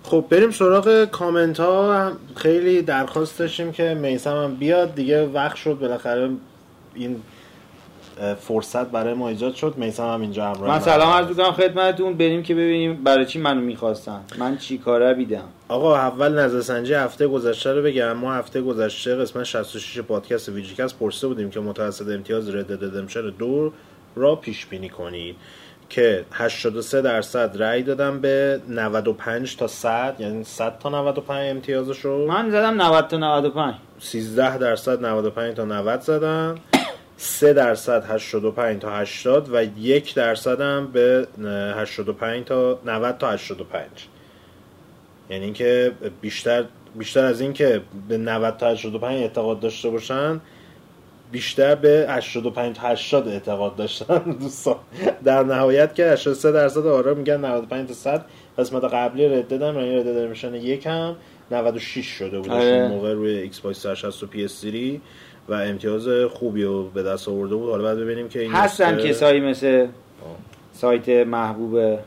خب بریم سراغ کامنت ها. خیلی درخواست داشتیم که میثم هم بیاد دیگه، وقت شد بالاخره این فرصت برای ما ایجاد شد. میثم هم اینجا همراه من سلام عرض می‌کنم خدمتتون. بریم که ببینیم برای چی منو می‌خواستن، من چی کاره بیدم. آقا اول نظرسنجی هفته گذشته رو بگم. ما هفته گذشته قسمت 66 پادکست ویجیکست پرسیده بودیم که متوسط امتیاز رد دد ردمشن 2 را پیش بینی کنید که 83% رأی دادم به 95 تا 100، یعنی 100 تا 95 امتیازشو. من زدم 90 تا 95. 13% 95 تا 90 زدن. 3% 85 تا 80 و 1% هم به 85 تا 90 تا 85. یعنی اینکه بیشتر از این که به 90 تا 85 اعتقاد داشته باشن، بیشتر به 85 تا 80 اعتقاد داشتن دوستان. در نهایت که 83% آرا میگن 95 تا 100. قسمت قبلی رد دادم، یعنی رد دادم میشن یکم 96 شده بود اون موقع روی ایکس باکس 360 و پی اس 3 و امتیاز خوبی رو به دست آورده بود. حالا بعد ببینیم که این هستن کسایی مثل سایت محبوب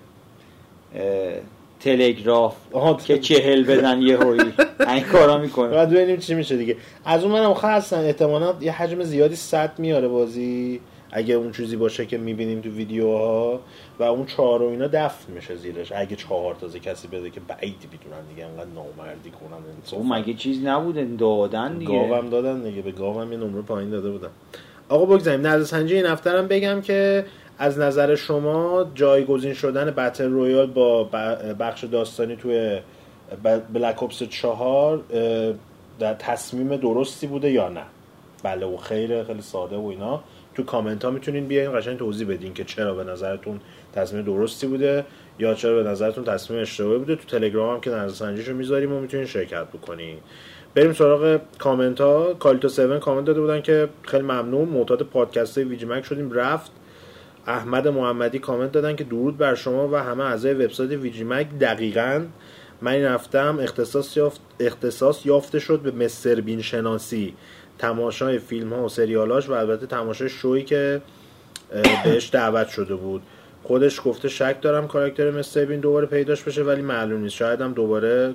تلگراف که 40 بدن یه هویی این کارا میکنه. بعد ببینیم چی میشه دیگه. از اون منم هستن احتمالاً یه حجم زیادی 100 میاره بازی اگه اون چیزی باشه که میبینیم تو ویدیوها، و اون 4 و اینا دفن میشه زیرش اگه 4 تازه کسی بده که بعید بدونن دیگه انقدر نامردی کنن. اون مگه چیز نبوده دادن دیگه؟ گاوم دادن دیگه، به گاوم یه نمره پایین داده بودن. آقا بگذاریم نظرسنجی این هفته هم بگم که از نظر شما جایگزین شدن بتل رویال با بخش داستانی توی بلک اپس 4 در تصمیم درستی بوده یا نه؟ بله و خیره، خیلی ساده و اینا. تو کامنت ها میتونین بیاین قشنگ توضیح بدین که چرا به نظرتون تصمیم درستی بوده یا چرا به نظرتون تصمیم اشتباهی بوده. تو تلگرام هم که نظرسنجیشو میذاریم و میتونین شرکت بکنین. بریم سراغ کامنت ها. کالیتو 7 کامنت داده بودن که خیلی ممنون، معتاد پادکست ویجی مک شدیم رفت. احمد محمدی کامنت دادن که درود بر شما و همه اعضای وبسایت ویجی مک. دقیقاً من این هفته‌ام اختصاص یافته شد به مستر بین شناسی، تماشای فیلم ها و سریالاش و البته تماشای شویی که بهش دعوت شده بود. خودش گفته شک دارم کاراکتر مستر بین دوباره پیداش بشه ولی معلوم نیست، شاید هم دوباره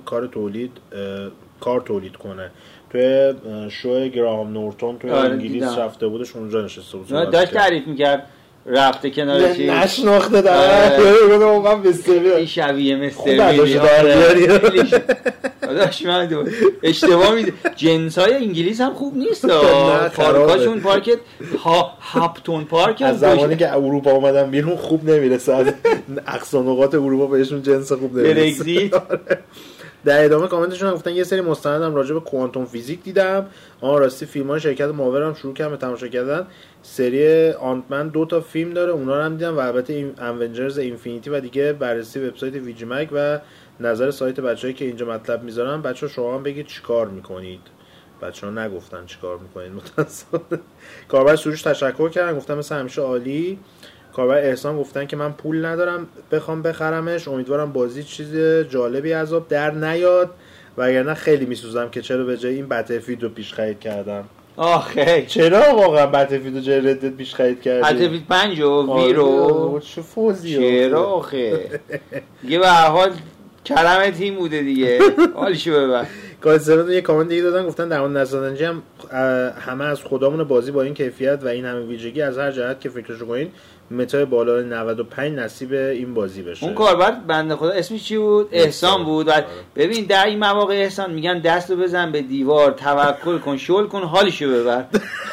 کار تولید کنه. توی شو گراهام نورتون توی انگلیس رفته بودش، اونجا نشسته بود داشت تعریف میکرد رفته کنار چی نشناخته در من مستر این شبیه مستر بین داشت من اشتباه میده. جنسای انگلیس هم خوب نیست پارکاشون پارک هاپتون پارک از زمانی که اروپا اومدن بیرون خوب نمیرسه، از اقصا نقاط اروپا بهشون جنس خوب نمیرسه. در ادامه کامنتشون گفتن یه سری مستندم راجع به کوانتوم فیزیک دیدم. راستی فیلم‌های شرکت ماور هم شروع کردم به تماشا کردن. سری آنتمن 2 تا فیلم داره، اونا رو هم دیدم و البته این اونجرز اینفینیتی و دیگه. بررسی وبسایت ویجی مک و نظر سایت بچه‌ای که اینجا مطلب میذارن. بچه‌ها شما هم بگید چیکار میکنید. بچه‌ها نگفتن چیکار میکنید متأسفانه. کاربر سروش تشکر کردن، گفتن مثل همیشه عالی. کاربر احسان گفتن که من پول ندارم بخوام بخرمش، امیدوارم بازی چیز جالبی عذاب در نیاد وگرنه خیلی میسوزم که چرا به جای این بتلفیلد رو پیش خرید کردم. آخه چرا واقعا بتلفیلد رو جای ردت پیش خرید کردی؟ بتلفیلد 5 و وی رو چه فوزیه چرا آخه دیگه به هر حال کرم تیم بوده دیگه حالشو ببر. کالسرون یه کامنت دیگه دادن، گفتن در مورد نظرسنجی هم همه از خدامون بازی با این کیفیت و این همه ویژگی از هر جهت که فکرشو کنین متای بالا 95 نصیب این بازی بشه. اون کاربر بنده خدا اسمش چی بود؟ احسان بود. ببین در این مواقع احسان میگن دستو بزن به دیوار، توکل کن، شل کن، حالشو ببر.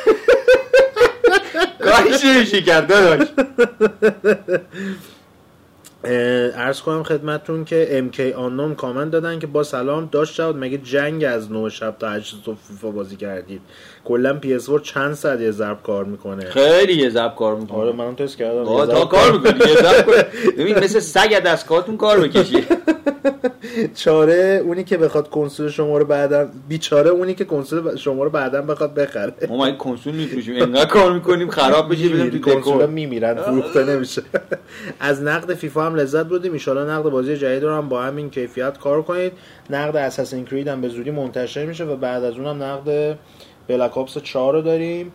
کارش نمیشه کرد داداش. عرض کنم خدمتتون که MK آنون کامنت دادن که با سلام داشت شد مگه جنگ از 9 شب تا 8 صبح فیفا بازی کردید؟ کلا PS4 چند ساعت یه ضرب کار میکنه؟ خیلی یه ضرب کار میکنه. آره منم تست کردم. تا کار میکنه یه ضرب کنه. ببین مثل سگ از دستگاهتون کار بکشی. چاره اونی که بخواد کنسول شما رو بعداً بیچاره اونی که کنسول شما رو بعداً بخواد بخره. ما این کنسول میفروشیم انقدر کار میکنیم خراب بشه بریم تو کنسولا میمیرن فروخته نمیشه. از نقد فیفا هم لذت بردیم، ان شاءالله نقد بازی جدید رو هم با همین کیفیت کار کنید. نقد اساسین کرید هم به زودی منتشر میشه و بعد از اونم نقد بلک اپس 4 رو داریم.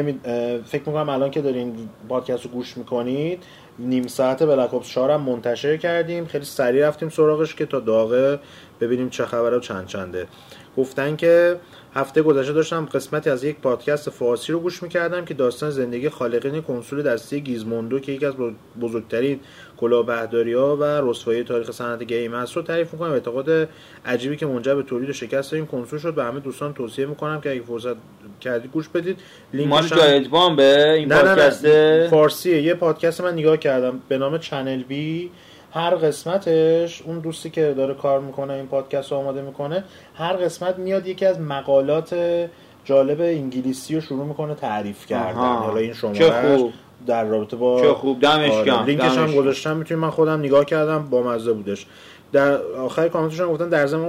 فکر میکنم الان که دارین پادکست رو گوش میکنید نیم ساعت بلک اپس 4 هم منتشر کردیم. خیلی سریع رفتیم سراغش که تا داغه ببینیم چه خبره و چنده. گفتن که هفته گذشته داشتم قسمتی از یک پادکست فارسی رو گوش میکردم که داستان زندگی خالقین کنسول دستی گیزموندو که یکی از بزرگترین کلاهبرداری‌ها و رسوایی تاریخ صنعت گیم است رو تعریف می‌کنم. اعتقاد عجیبی که منجر به تولید و شکست این کنسول شد به همه دوستان توصیه می‌کنم که اگه فرصت کردید گوش بدید. مال جاید بام به این پادکست فارسیه. یه پادکست من نگاه کردم به نام چنل بی. هر قسمتش اون دوستی که داره کار میکنه این پادکست رو آماده میکنه هر قسمت میاد یکی از مقالات جالب انگلیسی رو شروع میکنه تعریف کردن. حالا این شمارهش در رابطه با چه خوب دمش گرم. لینکش هم گذاشتم میتونید من خودم نگاه کردم با مزه بودش. در آخر کامنتشون گفتن در ضمن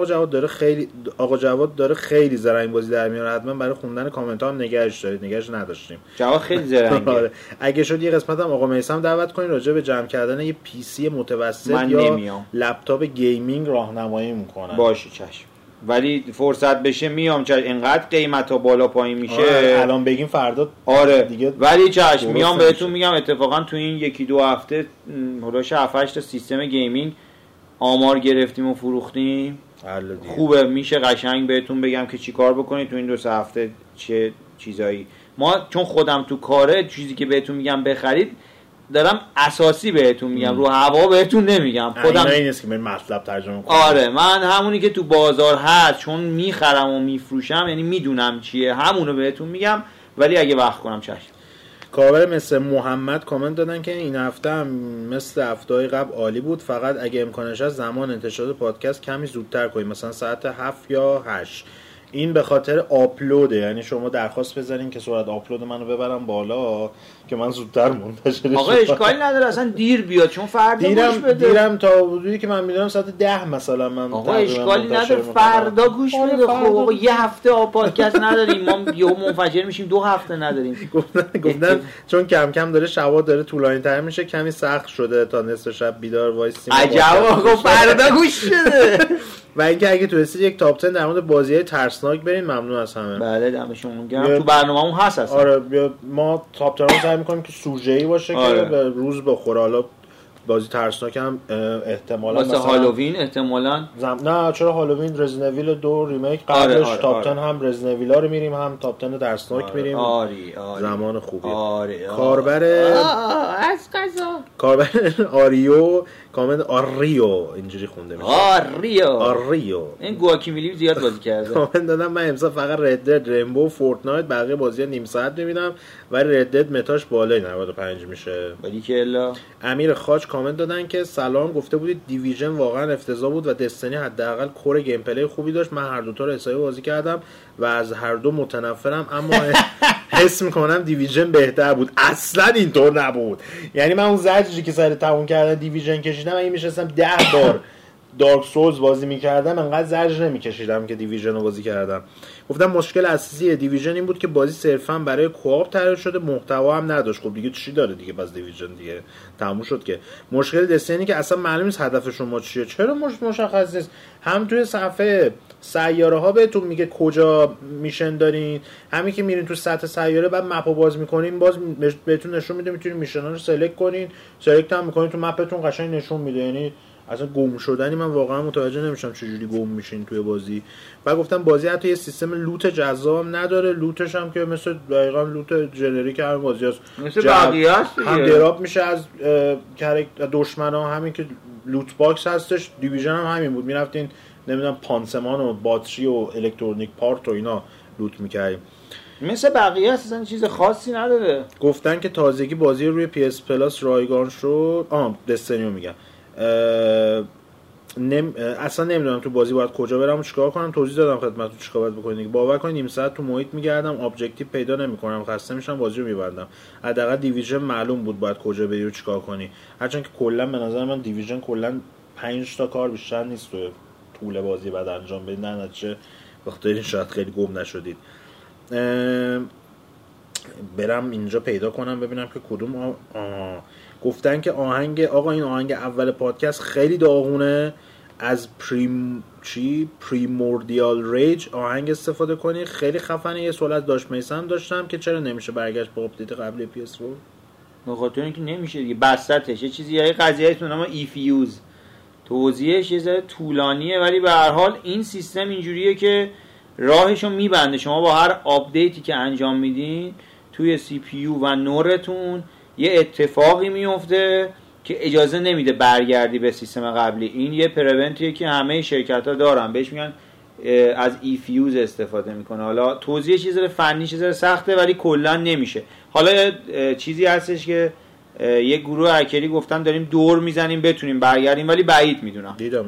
آقا جواد داره خیلی زرنگ بازی در میاره حتما برای خوندن کامنت ها هم نگهش دارید. نگهش نداشتیم. جواد خیلی زرنگه. اگه شد یه قسمت هم آقا میثم دعوت کنین راجع به جمع کردن یه پی سی متوسط یا لپتاپ گیمینگ راهنمایی میکنن. باشه چشم. ولی فرصت بشه میام چشم. اینقدر قیمتا بالا پایین میشه الان بگیم فردا دیگه ولی چشم میام بهتون میگم. اتفاقا تو این یکی دو هفته هولاش 7-8 تا سیستم گیمینگ آمار گرفتیم و فروختیم. خوبه میشه قشنگ بهتون بگم که چی کار بکنید تو این 2-3 هفته چه چیزایی. ما چون خودم تو کاره چیزی که بهتون میگم بخرید دارم اساسی بهتون میگم رو هوا بهتون نمیگم. خودم این نیست که من مطلب ترجمه کنم. آره من همونی که تو بازار هست چون میخرم و میفروشم یعنی میدونم چیه همونو بهتون میگم. ولی اگه وقت کنم چشم. کاربر مثل محمد کامنت دادن که این هفته هم مثل هفته‌های قبل عالی بود فقط اگه امکانش هست زمان انتشار پادکست کمی زودتر کنید مثلا ساعت 7 یا 8. این به خاطر آپلوده یعنی شما درخواست بذارین که سرعت آپلود منو ببرم بالا که من زودتر منتشر شه. آقا اشکالی نداره اصلا دیر بیاد چون فردا گوش بده. دیرم تا حدودی که من میدونم ساعت 10 مثلا من. آقا اشکالی نداره فردا گوش بده. خب آقا یه هفته پادکست نداریم ما یهو منفجر میشیم 2 هفته نداریم. گفتن چون کم کم داره شبا داره طولانی‌تر میشه کمی سخت شده تا نصف شب بیدار وایسیم. عجب آقا فردا گوش بده. و اینکه اگه تونستید یک تاپ 10 در مورد بازی‌های ترسناک برین ممنون از همه. بله دمشون گرم. تو برنامه‌مون هست اصلا. آره ما تاپ 10 رو سعی می‌کنیم که سوژه‌ای باشه که به روز بخوره. حالا بازی ترسناک هم احتمالاً مثلا هالووین احتمالاً نه چرا هالووین رزیدنت اویل 2 ریمیک قبلش تاپ 10 هم رزیدنت اویل رو میریم هم تاپ 10 ترسناک میریم. زمان خوبیه. کاربر آریو کامنت آریو اینجوری خونده میشه. آریو این گواکیمیلی زیاد بازی کرده. کامنت دادم من امسال فقط رد دد ریمبو فورتنایت بقیه بازی‌ها نیم ساعت میبینم ولی رد دد متاش بالای 95 میشه. ولی که الا امیر خاج کامنت دادن که سلام گفته بودید دیویژن واقعا افتضاح بود و دستنی حداقل کور گیم پلی خوبی داشت. من هر دو تا رو حسابی بازی کردم و از هر دو متنفرم اما حس میکنم دیویژن بهتر بود. اصلا اینطور نبود. یعنی من اون زجری که سر تموم کردن دیویژن کشیدم اگه میشستم 10 بار دارک سولز بازی میکردم انقدر زجر نمیکشیدم که دیویژن رو بازی کردم. گفتم مشکل اساسی دیویژن این بود که بازی صرفا برای کوآپ طراحی شده محتوا هم نداشت. خب دیگه چی داره دیگه باز دیویژن دیگه تموم شد که. مشکل دستنی که اصلا معلوم نیست هدف شما چیه. چرا مشخص نیست. هم توی صفحه سیاره ها بهتون میگه کجا میشن دارین همین که میرین تو سطح سیاره بعد مپو باز میکنین باز بهتون نشون میده میتونین میشنا رو سلکت کنین سلکت هم میکنین تو مپتون قشنگ نشون میده. یعنی اصلا گم شدنی من واقعا متوجه نمیشم چجوری گم میشین توی بازی. و گفتم بازی حتی یه سیستم لوت جذابم نداره. لوتش هم که مثل دقیقاً لوت جنریک هر بازی است. مثل بقیه است هم دراپ میشه از دشمنا همین که لوت باکس هستش. دیویژن هم همین بود میرفتین نمیدونم پانسمان و باتری و الکترونیک پارت و اینا لوت میکردیم. مثل بقیه اصلا چیز خاصی نداره. گفتن که تازگی بازی روی PS پلاس رایگان شد. دستنیو میگم. اصلا نمیدونم تو بازی باید کجا برم و چیکار کنم. توضیح دادم خدمتتون چیکار باید بکنید. باور کنید نیم ساعت تو محیط میگردم ابجکتیو پیدا نمیکنم خسته میشم بازی رو میبندم. حداقل دیویژن معلوم بود باید کجا بری و چیکار کنی. هرچند که کلا به نظر من دیویژن کلا 5 تا کار بیشتر نیست تو طول بازی بعد انجام بدید. نه چه وقتی این شاید خیلی گم نشدید. برم اینجا پیدا کنم ببینم که کدوم گفتن که آهنگ این آهنگ اول پادکست خیلی داغونه از پریموردیال ریج آهنگ استفاده کنی، خیلی خفنه. یه سوال از داش میسم داشتم که چرا نمیشه برگشت با آپدیت قبلی PS4؟ به خاطر اینکه نمیشه دیگه، بسطش یه چیزی یه قضیه‌ای نام ایفیوز، توضیحش یه ذره طولانیه، ولی به هر حال این سیستم اینجوریه که راهشو میبنده. شما با هر آپدیتی که انجام میدین توی سی پی یو و نورتون یه اتفاقی میفته که اجازه نمیده برگردی به سیستم قبلی. این یه پرونتیه که همه شرکت‌ها دارن، بهش میگن از ایفیوز استفاده میکنه. حالا توضیح چیز فنی چیز سخته ولی کلا نمیشه. حالا چیزی هستش که یه گروه هکری گفتن داریم دور میزنیم بتونیم برگردیم، ولی بعید میدونم. دیدم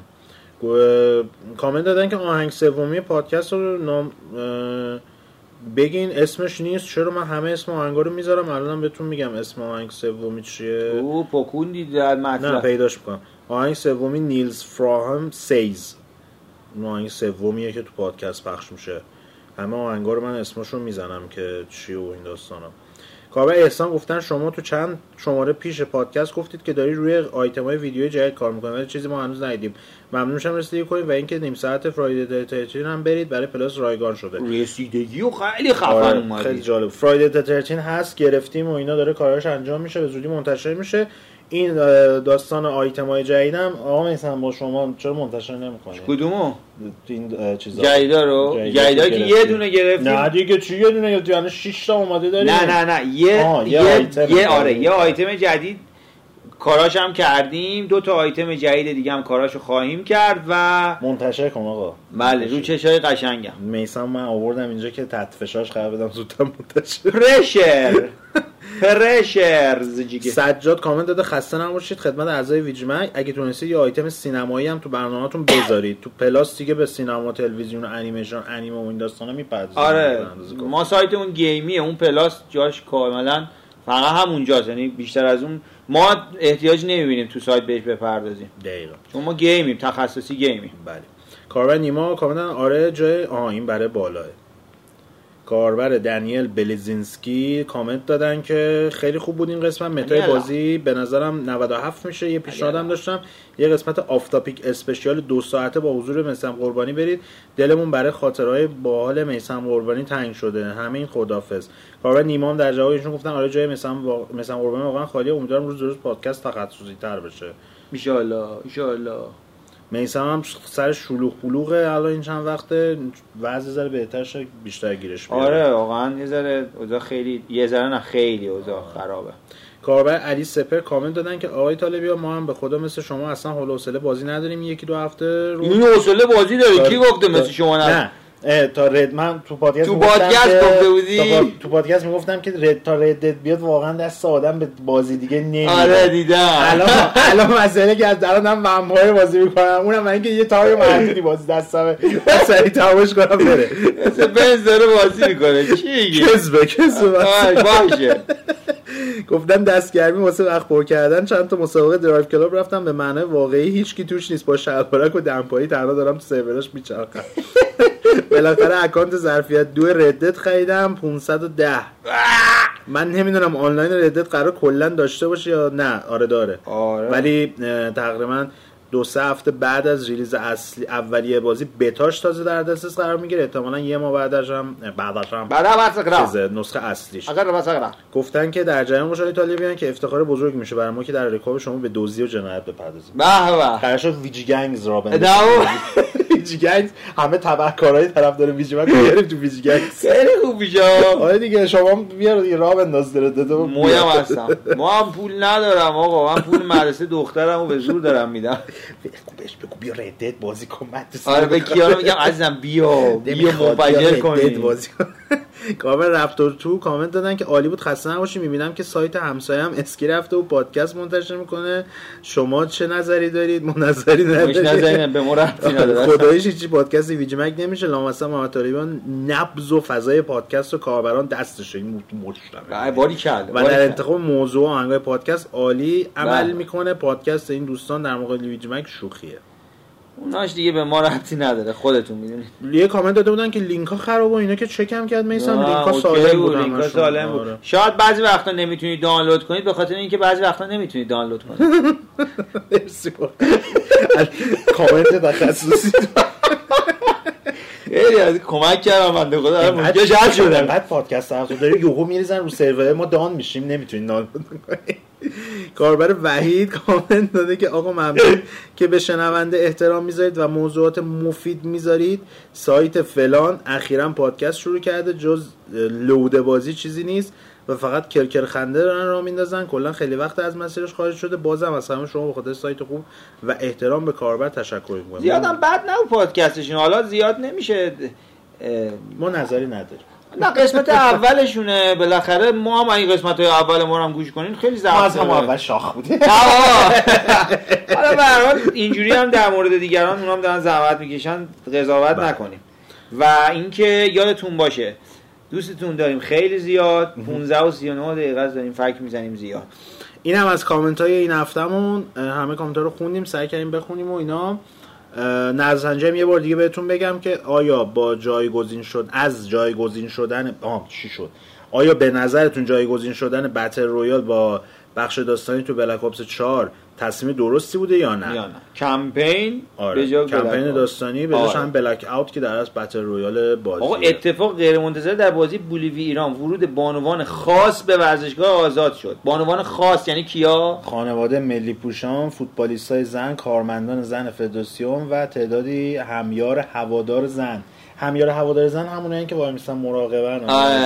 کامنت دادن که آهنگ سومی پادکست رو بگین اسمش نیست. چرا من همه اسم آهنگا رو میذارم، الانم بهتون میگم اسم آهنگ سومی چیه. او پکوندی در مطلب. نه پیداش میکنم. آهنگ سومی نیلز فراهم سیز، آهنگ سومیه که تو پادکست پخش میشه. همه آهنگا رو من اسمشون میزنم که چی و این داستانا. کاربر احسان گفتن شما تو چند شماره پیش پادکست گفتید که داری روی آیتم‌های ویدیوی جدید کار می‌کنید، ولی چیزی ما هنوز ندیدیم. ممنون میشم رسیدگی کنید و اینکه نیم ساعت فرایدی د 13 هم برید، برای پلاس رایگان شده. رسیدگی و خیلی خفن اومد. خیلی جالب. فرایدی د 13 هست، گرفتیم و اینا داره کاراش انجام میشه، به زودی منتشر میشه. این داستان آیتم‌های جدیدم آقا میسم با شما چرا منتشر نمی‌کنید؟ کدومو؟ این چیزا جدیدا رو جدیدا که یه دونه گرفتیم. نه دیگه چی یه دونه گرفتیم؟ یعنی 6 تا اومده داریم. نه یه آیتم جدید کاراش هم کردیم. 2 تا آیتم جدید دیگه هم کاراشو خواهیم کرد و منتشر کن آقا. بله رو چشای قشنگم. میسم من آوردم اینجا که تحت فشارش قرار بدم زودتر منتشر. پرشرز جیگه. سجاد کامنت داده خسته نباشید خدمت اعضای ویجمک، اگه تونستید یه آیتم سینمایی هم تو برنامه‌تون بذارید. تو پلاس دیگه به سینما، تلویزیون و انیمیشن، انیمه و این داستانا میپردازیم. آره ما سایتمون گیمیه، اون پلاس جاش کاملا فقط همونجاست، یعنی بیشتر از اون ما احتیاج نمیبینیم تو سایت بهش بپردازیم. دقیقاً. چون ما گیمیم، تخصصی گیمیم. بله. کاربر نیما کامنت آره جای این برای بالاه. کاربر دنیل بلیزینسکی کامنت دادن که خیلی خوب بود این قسمت، متای بازی به نظرم 97 میشه. یه پیشنهادم داشتم یه قسمت آف تاپیک اسپشیال 2 ساعته با حضور میثم قربانی برید، دلمون برای خاطرهای باحال میثم قربانی تنگ شده. همین خدافظ. کاربر نیما در جوابشون گفتن آره جای میثم قربانی واقعا خالیه، امیدوارم روز پادکست تخصصی تر بشه. ان شاء الله. میثم هم سر شلوغ پلوغه الان این چند وقته، وضع ذره بهتر شه بیشتر گیرش بیاره. آره واقعا یه ذره اوضاع خیلی اوضاع خرابه. کاربر علی سپر کامنت دادن که آقای طالبیا ما هم به خدا مثل شما اصلا حول و حوصله بازی نداریم، 1-2 هفته رو این حوصله بازی داری. کی گفته مثل شما نه تا رد من تو پادکست گفته بودی. تو پادکست میگفتم که تا رد بیاد واقعا دست آدم به بازی دیگه نمیده. آره دیدم. الان مسئله که از الانم ومپایر بازی میکنم، اونم اینکه یه تایم محدودی بازی دستمه سری تمامش کنم بره. مثلا بنز داره بازی میکنه. چی میگی؟ کسبه باشه. گفتن دستگرمی واسه وقت پر کردن چند تا مسابقه درایو کلاب رفتم، به معنی واقعی هیچ کی توش نیست، با شلوارک و دمپایی تنها دارم تو سروراش میچرخم. بالاخره اکانت ظرفیت 2 ردت خریدم 510. من نمیدونم آنلاین ردت قرار کلا داشته باشه یا نه. آره داره. ولی تقریبا 2-3 هفته بعد از ریلیز اصلی اولیه بازی بتاش تازه در دسترس قرار میگیره، احتمالاً یه ماه بعدش هم نسخه اصلیش. گفتن که در جریان باشید ایتالیاییان که افتخار بزرگ میشه برای ما که در رکاب شما به دزدی و جنایت بپردازیم. به به. قرارش ویجی گنگز را بندازیم. ویجی گنگز همه تبهکارای طرفدار ویجی من بیاریم تو ویجی گنگز. خیلی خوب میشه. آره دیگه شما بیا راه بنداز درت. مویم هستم. ما هم پول ندارم آقا، من پول مدرسه دخترمو به زور دارم میدم. بهش بگو بیا ردت بازی کن. آره به کیارو میگم عزیزم بیا منفجر کنیم بازی کن. کامل رپتور تو کامنت دادن که عالی بود خسته نباشی، میبینم که سایت همسایه‌ام اسکی رفته و پادکست منتشر میکنه، شما چه نظری دارید؟ ما نظری نداریم. به ما ربطی نداره. خداییش هیچ پادکست ویجمک نمیشه. لامصب محمد طالبیان نبض و فضای پادکست و کاربران دستشه. این مشتبه باری کرد و در انتخاب موضوع و آهنگای پادکست عالی عمل میکنه. پادکست این دوستان در مقابل ویجمک شوخیه. اوناش دیگه به ما ربطی نداره، خودتون میدونید. یه کامنت داده بودن که لینک ها خرابه و اینا، که چکم کرد میسم لینک ها سالم بود. لینک ها سالم بود. شاید بعضی وقتا نمیتونید دانلود کنید به خاطر اینکه بعضی وقتا نمیتونید دانلود کنید. کامنت تخصصی خیلی از کمک کردم بنده خدا مونگه جلب شدم. انقدر پادکست طرفدار داره یهو میریزن رو سرور ما دان میشیم نمیتونین دانلود کنید. کاربر وحید کامنت داده که آقا ممنون که به شنونده احترام میذارید و موضوعات مفید میذارید. سایت فلان اخیراً پادکست شروع کرده، جز لوده بازی چیزی نیست و فقط کرکر خنده دارن راه میندازن. کلا خیلی وقت از مسیرش خارج شده. بازم از همه شما به خاطر سایت خوب و احترام به کاربر تشکر می‌کنم. زیادم بد نبود پادکستشون، حالا زیاد نمیشه، ما نظری نداریم. نه قسمت اولشونه، بالاخره ما هم این قسمت‌های اول ما رو هم گوش کنین خیلی زحمت. ما از هم اول شاخ بودیم. حالا به هر حال اینجوری هم در مورد دیگران اونام دارن زحمت میکشن، قضاوت نکنیم. و اینکه یادتون باشه دوستتون داریم خیلی زیاد. 15 و 39 دقیقه داریم فکر میزنیم زیاد. این هم از کامنت‌های این هفتهمون. همه کامنت‌ها رو خوندیم، سعی کردیم بخونیم و اینا. نظرسنجیم یه بار دیگه بهتون بگم که آیا با جایگزین شدن چی شد؟ آیا به نظرتون جایگزین شدن بتل رویال با بخش داستانی تو بلک اپس 4 تصمیم درستی بوده یا نه؟ کمپین به جای کمپین داستانی به جاش هم بلک اوت که در اصل بتل رویال بازی. آقا اتفاق غیر منتظره در بازی بولیوی ایران ورود بانوان خاص به ورزشگاه آزاد شد. بانوان خاص یعنی کیا؟ خانواده ملی پوشان، فوتبالیستای زن، کارمندان زن فدراسیون و تعدادی همیار هوادار زن. همیار هوادار زن همونایی که وای میستن مراقبن.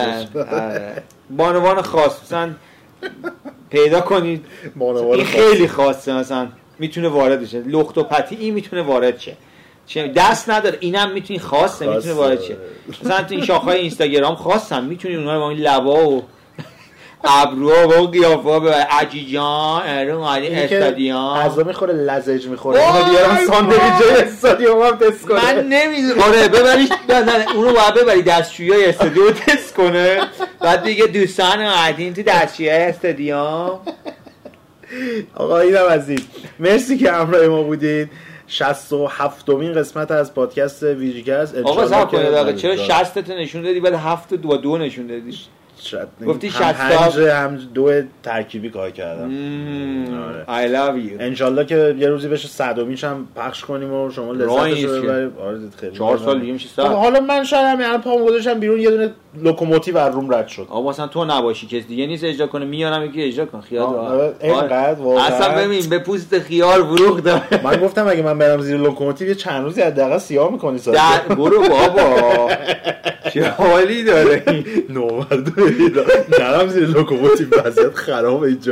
بانوان خاص مثلا پیدا کنید، این خیلی خاصه، مثلا میتونه وارد بشه. لخت و پتی میتونه وارد شه، دست نداره اینم میتونی خاصه میتونه وارد شه. مثلا تو این شاخه‌های اینستاگرام خاصن، میتونی اونها رو با این لبا و ابروها و قیافه‌ها به عجیجان رو علی استادیوم غذا میخوره لزج میخوره اونو بیارم ساندویچ استادیوم هم تست کنه. من نمیدونم. آره ببریش اونو باید ببری دستشویی استادیوم تست کنه، بعد دیگه دوستان اومدین تو دستشویی استادیوم. آقا اینم از این. مرسی که همراه ما بودید. 67مین قسمت از پادکست ویژیکست. آقا صبر کنید چرا 60 تا نشون دادی بعد 7 و 2 نشون دادی؟ گفتی 60 هم دو ترکیبی کار کردم. I love you. انشالله که یه روزی بشه 100میش هم پخش کنیم و شما لذتش رو ببرید. آره خیلی 4 سال دیگه میشه 100. حالا من شاید همین الان پامو گذاشتم بیرون یه دونه لوکوموتیو از روم رد شد. آقا مثلا تو نباشی کس دیگه نیست اجرا کنه، میارم یکی اجرا کن خیال راحت. اینقدر واقعا اصلا ببین به پوست خیال فروختم. من گفتم اگه من برم زیر لوکوموتیو چند روزی حداقل سیاه می‌کنی ساده. برو بابا چه حالی داره این نوورد نرم زیر لوکوموتیو وضعیت خرابه اینجا.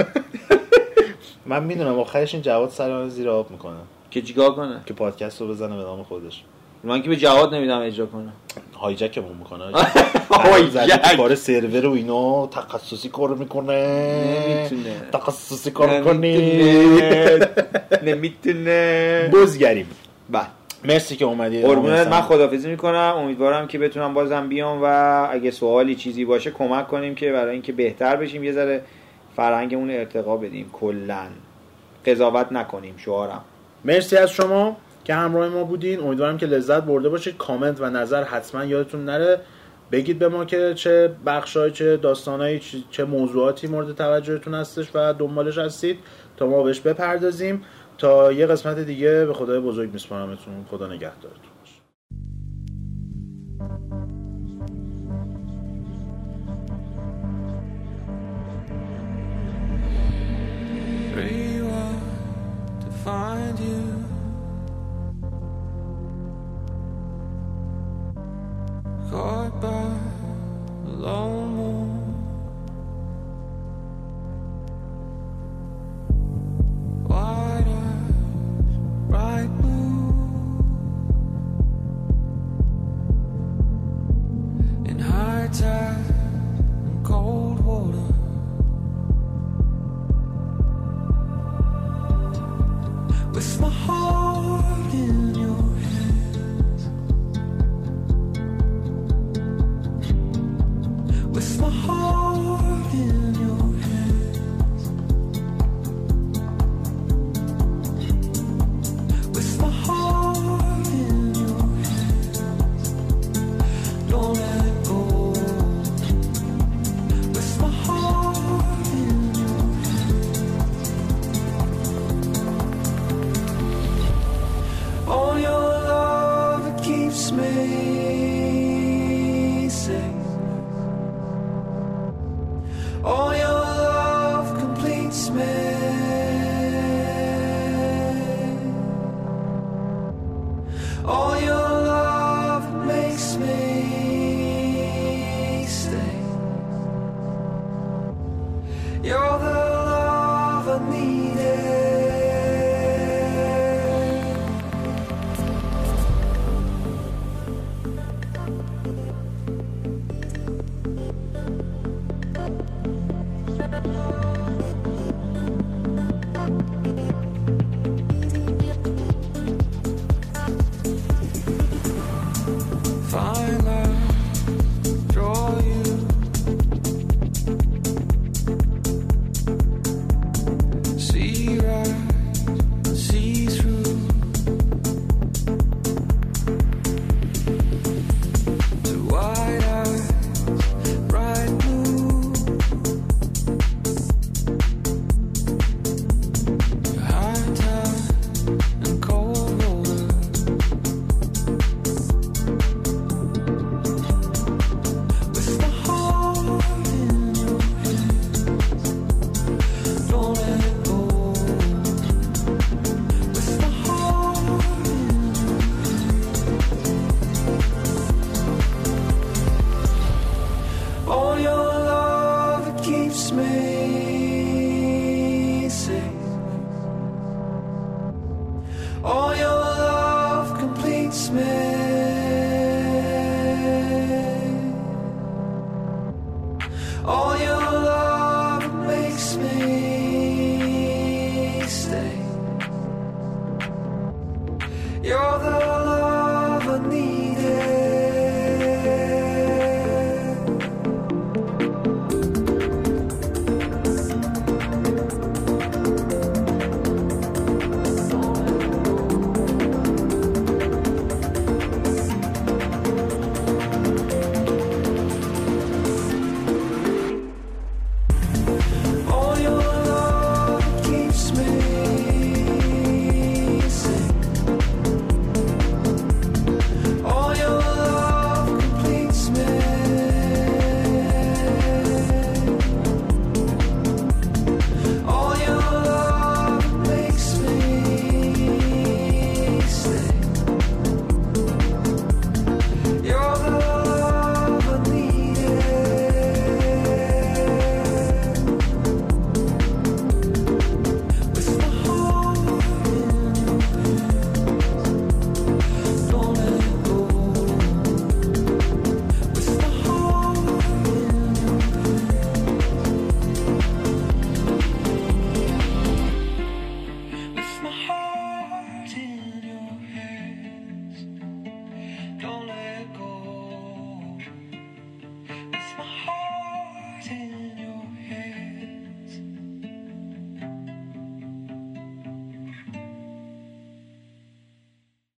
من میدونم آخرش این جواد سر زیر آب میکنه که چیکار کنه؟ که پادکست رو بزنه به نام خودش. من که به جواد نمیدم اجرا کنه، هایجکمون میکنه. هایجک کار سرور و اینا تخصصی کار میکنه. نمیتونه تخصصی کار کنی نمیتونه. بازگریم. بله مرسی که اومدید. قربونت. من خداحافظی میکنم. امیدوارم که بتونم بازم بیام و اگه سوالی چیزی باشه کمک کنیم که برای اینکه بهتر بشیم یه ذره فرهنگمون ارتقا بدیم، کلا قضاوت نکنیم. شعارم. مرسی از شما که همراه ما بودین. امیدوارم که لذت برده باشید. کامنت و نظر حتما یادتون نره بگید به ما که چه بخشای، چه داستانایی، چه موضوعاتی مورد توجهتون هستش و دنبالش هستید تا ما بهش بپردازیم. تا یه قسمت دیگه به خدای بزرگ میسپارمتون. خدا نگهدارتون. Find you, caught by a lone moon, wide eyes, bright blue, in high tide and cold water. With my heart